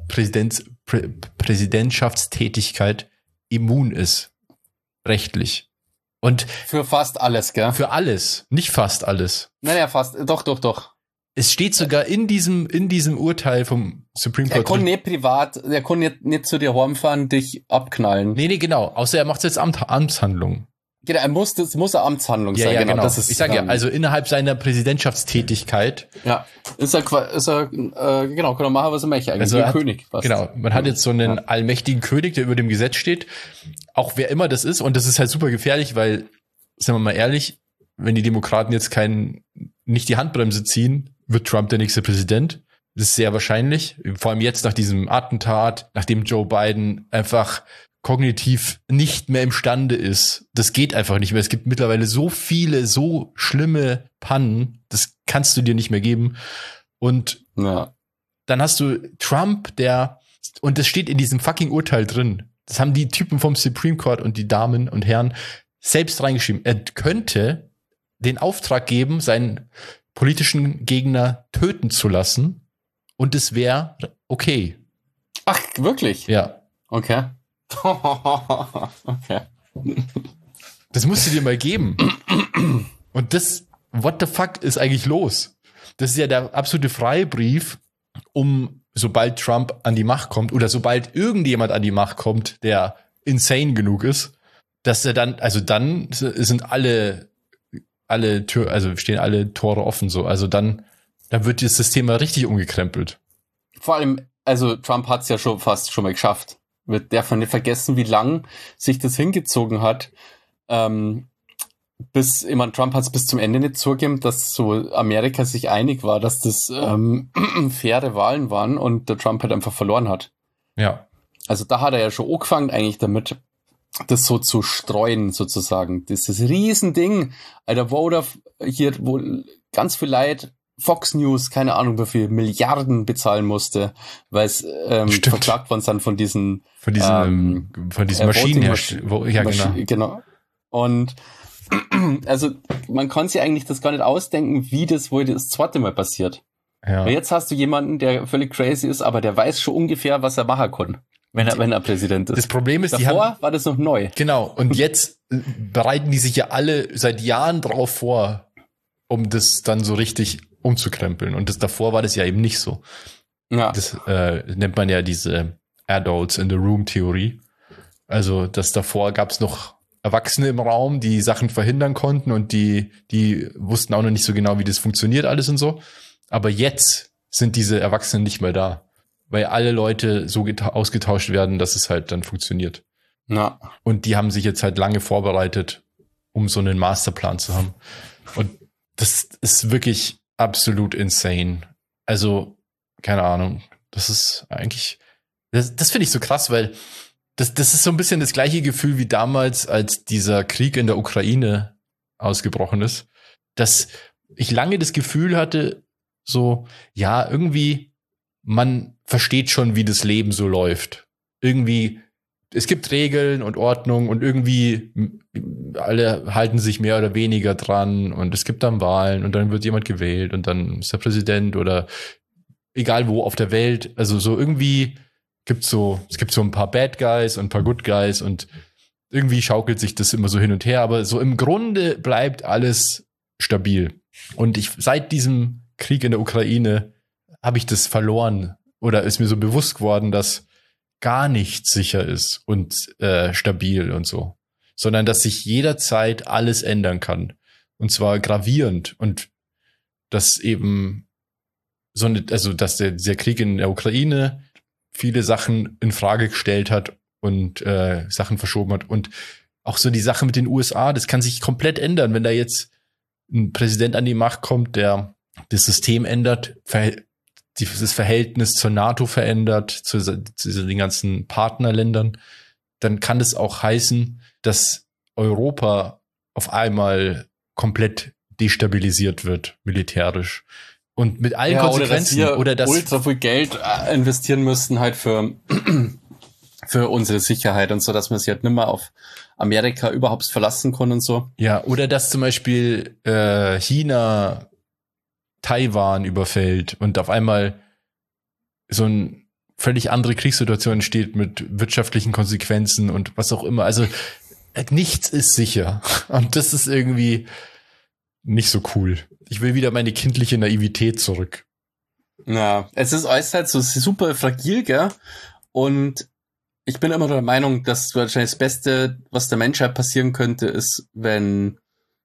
Präsidentschaftstätigkeit immun ist. Rechtlich. Und für fast alles, gell? Für alles. Nicht fast alles. Naja, fast. Doch. Es steht sogar in diesem Urteil vom Supreme Court. Er kann nicht privat, er kann nicht zu dir heimfahren, dich abknallen. Nee, genau. Außer er macht jetzt Amtshandlung. Genau, das muss eine Amtshandlung sein. Ja, genau. Das ist, ich sage ja, also innerhalb seiner Präsidentschaftstätigkeit. Ja, ist er genau, kann er machen, was er möchte eigentlich. Also wie ein König. Fast. Genau, man hat jetzt so einen allmächtigen König, der über dem Gesetz steht. Auch wer immer das ist. Und das ist halt super gefährlich, weil, sagen wir mal ehrlich, wenn die Demokraten jetzt nicht die Handbremse ziehen, wird Trump der nächste Präsident. Das ist sehr wahrscheinlich. Vor allem jetzt nach diesem Attentat, nachdem Joe Biden einfach kognitiv nicht mehr imstande ist. Das geht einfach nicht mehr. Es gibt mittlerweile so viele, so schlimme Pannen, das kannst du dir nicht mehr geben. Und dann hast du Trump, und das steht in diesem fucking Urteil drin. Das haben die Typen vom Supreme Court und die Damen und Herren selbst reingeschrieben. Er könnte den Auftrag geben, seinen politischen Gegner töten zu lassen, und es wäre okay. Ach, wirklich? Ja. Okay. Okay. Das musst du dir mal geben. Und das, what the fuck ist eigentlich los? Das ist ja der absolute Freibrief, sobald Trump an die Macht kommt oder sobald irgendjemand an die Macht kommt, der insane genug ist, dass er dann sind stehen alle Tore offen so. Also dann wird das System mal richtig umgekrempelt. Vor allem, also Trump hat es ja fast schon mal geschafft. Wir dürfen nicht vergessen, wie lang sich das hingezogen hat. Trump hat es bis zum Ende nicht zugegeben, dass so Amerika sich einig war, dass das faire Wahlen waren und der Trump halt einfach verloren hat. Ja. Also da hat er ja schon angefangen eigentlich damit, das so zu streuen sozusagen. Das ist das Riesending. Alter, wo hier wohl ganz viel Leid Fox News, keine Ahnung, wie viel Milliarden bezahlen musste, weil es verklagt worden sind von diesen Maschinenherstellern. Ja, genau. Und also man kann sich eigentlich das gar nicht ausdenken, wie das wohl das zweite Mal passiert. Ja. Weil jetzt hast du jemanden, der völlig crazy ist, aber der weiß schon ungefähr, was er machen kann, wenn er Präsident ist. Das Problem ist, davor war das noch neu. Genau, und jetzt bereiten die sich ja alle seit Jahren drauf vor, um das dann so richtig umzukrempeln. Und davor war das ja eben nicht so. Ja. Das nennt man ja diese Adults in the Room Theorie. Also davor gab es noch Erwachsene im Raum, die Sachen verhindern konnten und die wussten auch noch nicht so genau, wie das funktioniert alles und so. Aber jetzt sind diese Erwachsenen nicht mehr da, weil alle Leute so ausgetauscht werden, dass es halt dann funktioniert. Ja. Und die haben sich jetzt halt lange vorbereitet, um so einen Masterplan zu haben. Und das ist wirklich absolut insane. Also, keine Ahnung. Das ist eigentlich, das finde ich so krass, weil das ist so ein bisschen das gleiche Gefühl wie damals, als dieser Krieg in der Ukraine ausgebrochen ist, dass ich lange das Gefühl hatte, so, ja, irgendwie man versteht schon, wie das Leben so läuft. Irgendwie, es gibt Regeln und Ordnung und irgendwie alle halten sich mehr oder weniger dran und es gibt dann Wahlen und dann wird jemand gewählt und dann ist der Präsident oder egal wo auf der Welt. Also so irgendwie es gibt so ein paar Bad Guys und ein paar Good Guys und irgendwie schaukelt sich das immer so hin und her, aber so im Grunde bleibt alles stabil. Und seit diesem Krieg in der Ukraine habe ich das verloren oder ist mir so bewusst geworden, dass gar nichts sicher ist und stabil und so, sondern dass sich jederzeit alles ändern kann und zwar gravierend und dass eben dass dieser Krieg in der Ukraine viele Sachen in Frage gestellt hat und Sachen verschoben hat und auch so die Sache mit den USA, das kann sich komplett ändern, wenn da jetzt ein Präsident an die Macht kommt, der das System ändert, das Verhältnis zur NATO verändert, zu den ganzen Partnerländern, dann kann das auch heißen, dass Europa auf einmal komplett destabilisiert wird, militärisch. Und mit allen Konsequenzen. Oder dass wir ultra viel Geld investieren müssten halt für unsere Sicherheit und so, dass man sich halt nicht mehr auf Amerika überhaupt verlassen kann und so. Ja, oder dass zum Beispiel China Taiwan überfällt und auf einmal so eine völlig andere Kriegssituation entsteht mit wirtschaftlichen Konsequenzen und was auch immer. Also nichts ist sicher. Und das ist irgendwie nicht so cool. Ich will wieder meine kindliche Naivität zurück. Ja, es ist alles halt so super fragil, gell? Und ich bin immer der Meinung, dass wahrscheinlich das Beste, was der Menschheit passieren könnte, ist, wenn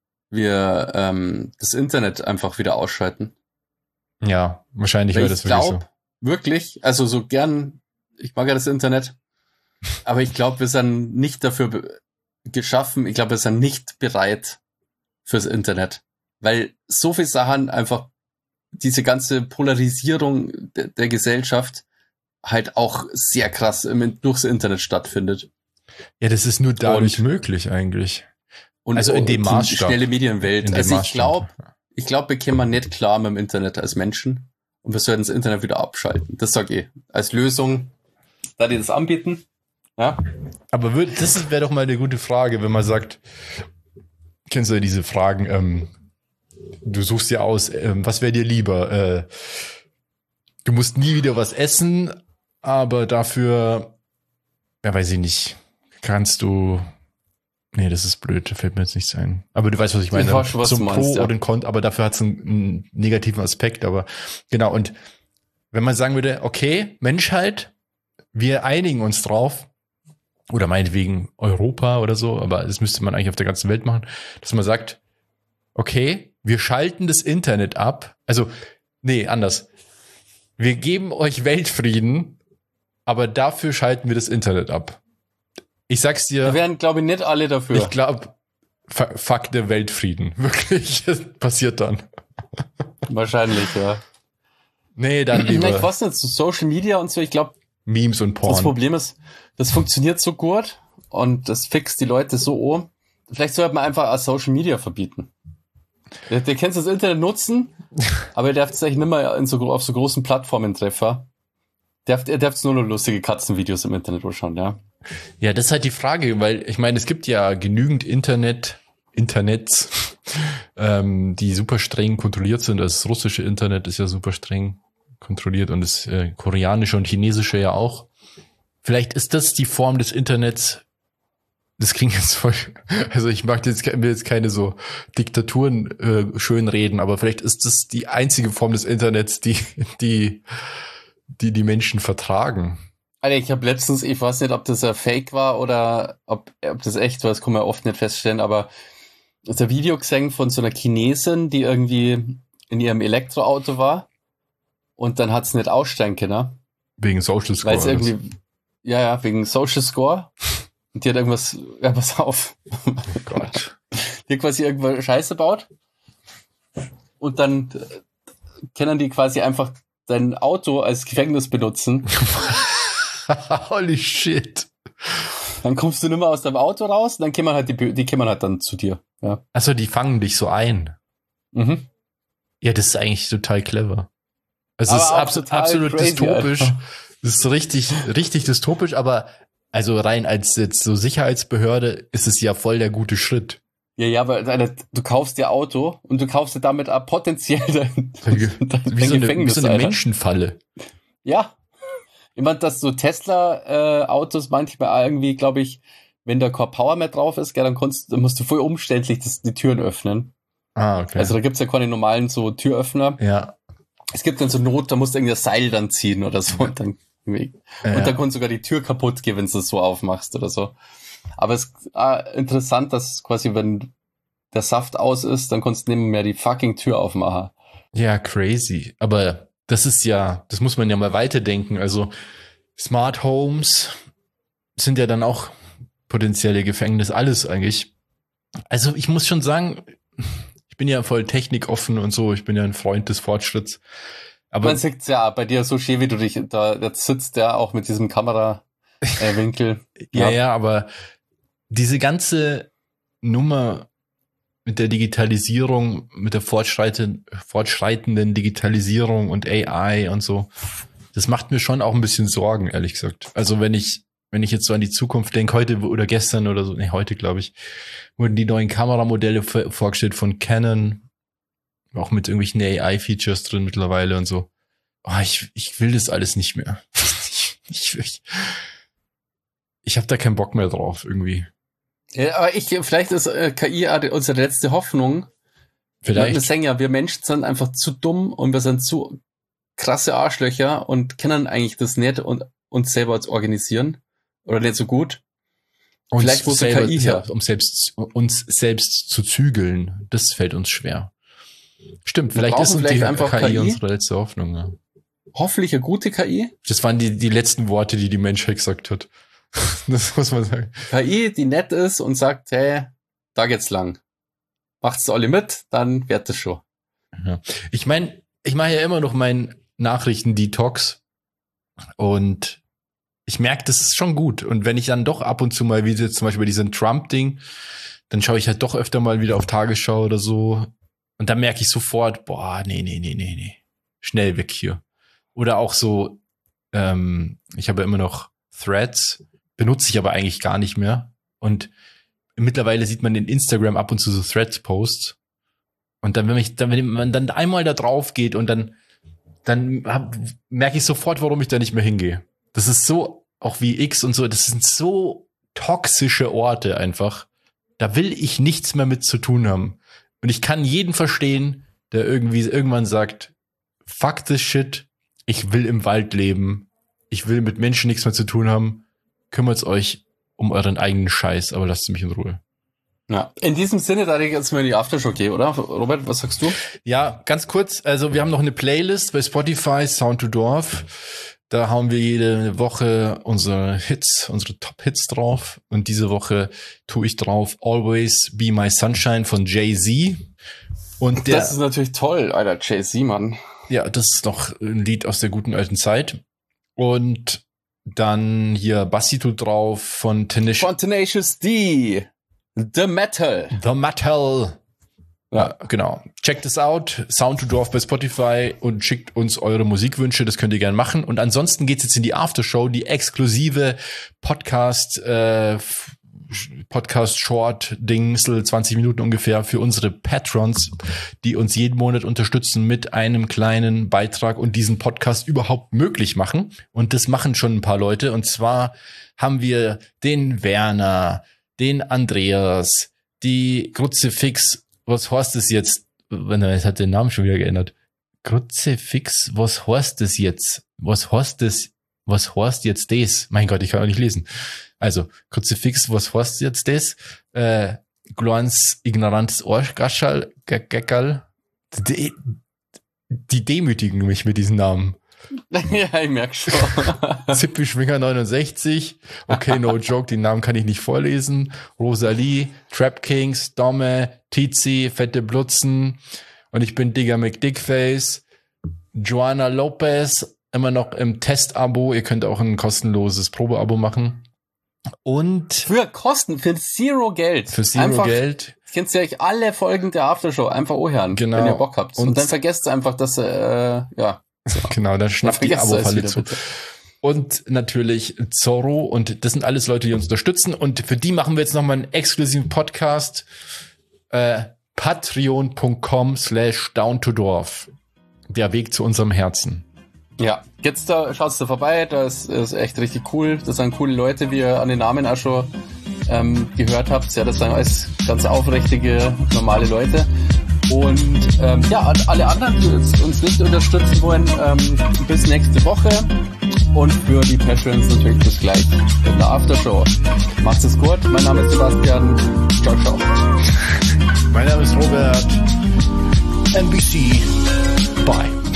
wir das Internet einfach wieder ausschalten. Ja, wahrscheinlich wäre das wirklich so. Ich glaube wirklich, also so gern, ich mag ja das Internet, aber ich glaube, wir sind nicht dafür geschaffen, ich glaube, wir sind nicht bereit fürs Internet, weil so viele Sachen einfach, diese ganze Polarisierung der Gesellschaft halt auch sehr krass durchs Internet stattfindet. Ja, das ist nur dadurch möglich eigentlich. Und also in dem Maßstab. Schnelle Medienwelt. Also ich glaube, wir kämen nicht klar mit dem Internet als Menschen und wir sollten das Internet wieder abschalten. Das sage ich. Als Lösung, da die das anbieten. Ja. Aber das wäre doch mal eine gute Frage, wenn man sagt, kennst du ja diese Fragen, du suchst dir aus, was wäre dir lieber? Du musst nie wieder was essen, aber dafür, ja, weiß ich nicht, kannst du, nee, das ist blöd, da fällt mir jetzt nichts ein. Aber du weißt, was ich meine. Was zum Pro oder ein Con, aber dafür hat es einen negativen Aspekt, aber genau. Und wenn man sagen würde, okay, Menschheit, wir einigen uns drauf, oder meinetwegen Europa oder so, aber das müsste man eigentlich auf der ganzen Welt machen, dass man sagt, okay, wir schalten das Internet ab, also, nee, anders. Wir geben euch Weltfrieden, aber dafür schalten wir das Internet ab. Ich sag's dir. Wir wären, glaube ich, nicht alle dafür. Ich glaube, fuck der Weltfrieden. Wirklich, das passiert dann. Wahrscheinlich, ja. Nee, dann lieber. Ich weiß nicht, so Social Media und so, ich glaube. Memes und Porn. Das Problem ist, das funktioniert so gut und das fixt die Leute so an. Vielleicht sollte man einfach auch Social Media verbieten. Der kann das Internet nutzen, aber er darf es eigentlich nicht mehr auf so großen Plattformen treffen. Er darf nur noch lustige Katzenvideos im Internet anschauen, ja. Ja, das ist halt die Frage, weil ich meine, es gibt ja genügend Internets, die super streng kontrolliert sind. Das russische Internet ist ja super streng kontrolliert und das koreanische und chinesische ja auch. Vielleicht ist das die Form des Internets. Das klingt jetzt voll, also ich will jetzt keine so Diktaturen schönreden, aber vielleicht ist das die einzige Form des Internets, die Menschen vertragen. Alter, ich habe letztens, ich weiß nicht, ob das ein Fake war oder ob das echt war, das kann man oft nicht feststellen, aber das ein Video gesehen von so einer Chinesin, die irgendwie in ihrem Elektroauto war und dann hat es nicht aussteigen können. Wegen Social Score. Weil es irgendwie, ja, wegen Social Score. Und die hat irgendwas, ja, pass auf. Oh Gott. Die hat quasi irgendwas Scheiße baut. Und dann können die quasi einfach dein Auto als Gefängnis benutzen. Holy shit. Dann kommst du nicht mehr aus deinem Auto raus, dann kämen halt die kämen halt dann zu dir. Ja. Achso, die fangen dich so ein. Mhm. Ja, das ist eigentlich total clever. Also es ist Aber auch absolut crazy, dystopisch. Alter. Es ist richtig dystopisch, aber also rein als jetzt so Sicherheitsbehörde ist es ja voll der gute Schritt. Ja, aber Alter, du kaufst dir Auto und du kaufst dir damit potenziell dein Wie so eine Alter. Menschenfalle. Ja. Ich meine, dass so Tesla-Autos manchmal irgendwie, glaube ich, wenn da kein Power mehr drauf ist, gell, dann musst du voll umständlich die Türen öffnen. Ah, okay. Also da gibt's ja keine normalen so Türöffner. Ja. Es gibt dann so Not, da musst du irgendwie das Seil dann ziehen oder so. Und dann kann sogar die Tür kaputt gehen, wenn du das so aufmachst oder so. Aber es ist interessant, dass quasi, wenn der Saft aus ist, dann kannst du nicht mehr die fucking Tür aufmachen. Ja, crazy. Aber das muss man ja mal weiterdenken. Also Smart Homes sind ja dann auch potenzielle Gefängnis, alles eigentlich. Also ich muss schon sagen, ich bin ja voll technikoffen und so, ich bin ja ein Freund des Fortschritts. Aber man sieht's ja bei dir so schön, wie du dich da jetzt sitzt, ja auch mit diesem Kamerawinkel. ja, aber diese ganze Nummer mit der Digitalisierung, mit der fortschreitenden Digitalisierung und AI und so, das macht mir schon auch ein bisschen Sorgen, ehrlich gesagt. Also wenn ich jetzt so an die Zukunft denke, heute oder gestern oder so, heute glaube ich, wurden die neuen Kameramodelle vorgestellt von Canon, auch mit irgendwelchen AI-Features drin mittlerweile und so. Oh, ich will das alles nicht mehr. Ich habe da keinen Bock mehr drauf irgendwie. Ja, aber vielleicht ist KI unsere letzte Hoffnung. Vielleicht. Wir sagen ja, wir Menschen sind einfach zu dumm und wir sind zu krasse Arschlöcher und können eigentlich das nicht und uns selber organisieren oder nicht so gut. Und vielleicht muss selber, KI her. uns selbst zu zügeln, das fällt uns schwer. Stimmt, Wir vielleicht ist brauchen die einfach KI unsere letzte Hoffnung. Ja. Hoffentlich eine gute KI. Das waren die letzten Worte, die Menschheit gesagt hat. Das muss man sagen. KI, die nett ist und sagt, hey, da geht's lang. Macht's alle mit, dann wird das schon. Ja. Ich meine, ich mache ja immer noch meinen Nachrichten-Detox und ich merke, das ist schon gut. Und wenn ich dann doch ab und zu mal, wie jetzt zum Beispiel bei diesem Trump-Ding, dann schaue ich halt doch öfter mal wieder auf Tagesschau oder so. Und dann merke ich sofort, boah, nee. Schnell weg hier. Oder auch so, ich habe ja immer noch Threads, benutze ich aber eigentlich gar nicht mehr. Und mittlerweile sieht man in Instagram ab und zu so Threads-Posts. Und dann, wenn man dann einmal da drauf geht und dann merke ich sofort, warum ich da nicht mehr hingehe. Das ist so, auch wie X und so, das sind so toxische Orte einfach. Da will ich nichts mehr mit zu tun haben. Und ich kann jeden verstehen, der irgendwann sagt, fuck this shit, ich will im Wald leben, ich will mit Menschen nichts mehr zu tun haben, kümmert euch um euren eigenen Scheiß, aber lasst mich in Ruhe. Ja, in diesem Sinne, da ich jetzt mal in die Aftershow gehe, oder? Robert, was sagst du? Ja, ganz kurz, also wir haben noch eine Playlist bei Spotify, Sound to Dorf. Da hauen wir jede Woche unsere Top-Hits drauf. Und diese Woche tue ich drauf Always Be My Sunshine von Jay-Z. Und das ist natürlich toll, Alter, Jay-Z, Mann. Ja, das ist doch ein Lied aus der guten alten Zeit. Und dann hier Bassi tut drauf von Tenacious D. The Metal. Ja, genau. Checkt es out. Sound to Dorf bei Spotify und schickt uns eure Musikwünsche. Das könnt ihr gerne machen. Und ansonsten geht's jetzt in die Aftershow, die exklusive Podcast-Short-Dingsel, 20 Minuten ungefähr für unsere Patrons, die uns jeden Monat unterstützen mit einem kleinen Beitrag und diesen Podcast überhaupt möglich machen. Und das machen schon ein paar Leute. Und zwar haben wir den Werner, den Andreas, die Kruzifix. Was heißt das jetzt? Es hat den Namen schon wieder geändert. Kruzifix, was heißt das jetzt? Was heißt jetzt das? Mein Gott, ich kann auch nicht lesen. Also, Kruzifix, was heißt jetzt das? Glans ignorantes Arschgaschal, Geckerl. Die demütigen mich mit diesen Namen. Ja, ich merke schon. Zipfelschwinger 69. Okay, no joke, den Namen kann ich nicht vorlesen. Rosalie, Trap Kings, Domme, Tizi, Fette Blutzen. Und ich bin Digger McDickface. Joanna Lopez, immer noch im Testabo. Ihr könnt auch ein kostenloses Probeabo machen. Und für Zero Geld. Für Zero Geld. Könnt ihr euch alle Folgen der Aftershow einfach anhören, genau. Wenn ihr Bock habt. Und dann vergesst einfach, dass So. Genau, dann schnappt die Abo-Falle zu. Und natürlich Zorro, und das sind alles Leute, die uns unterstützen, und für die machen wir jetzt nochmal einen exklusiven Podcast, patreon.com/downtodorf. Der Weg zu unserem Herzen. Ja, jetzt da, schaut's da vorbei, das ist echt richtig cool, das sind coole Leute, wie ihr an den Namen auch schon gehört habt, ja, das sind alles ganz aufrichtige, normale Leute. Und ja, alle anderen, die uns nicht unterstützen wollen, bis nächste Woche. Und für die Patreons natürlich bis gleich in der Aftershow. Macht's es gut, mein Name ist Sebastian. Ciao, ciao. Mein Name ist Robert. NBC. Bye.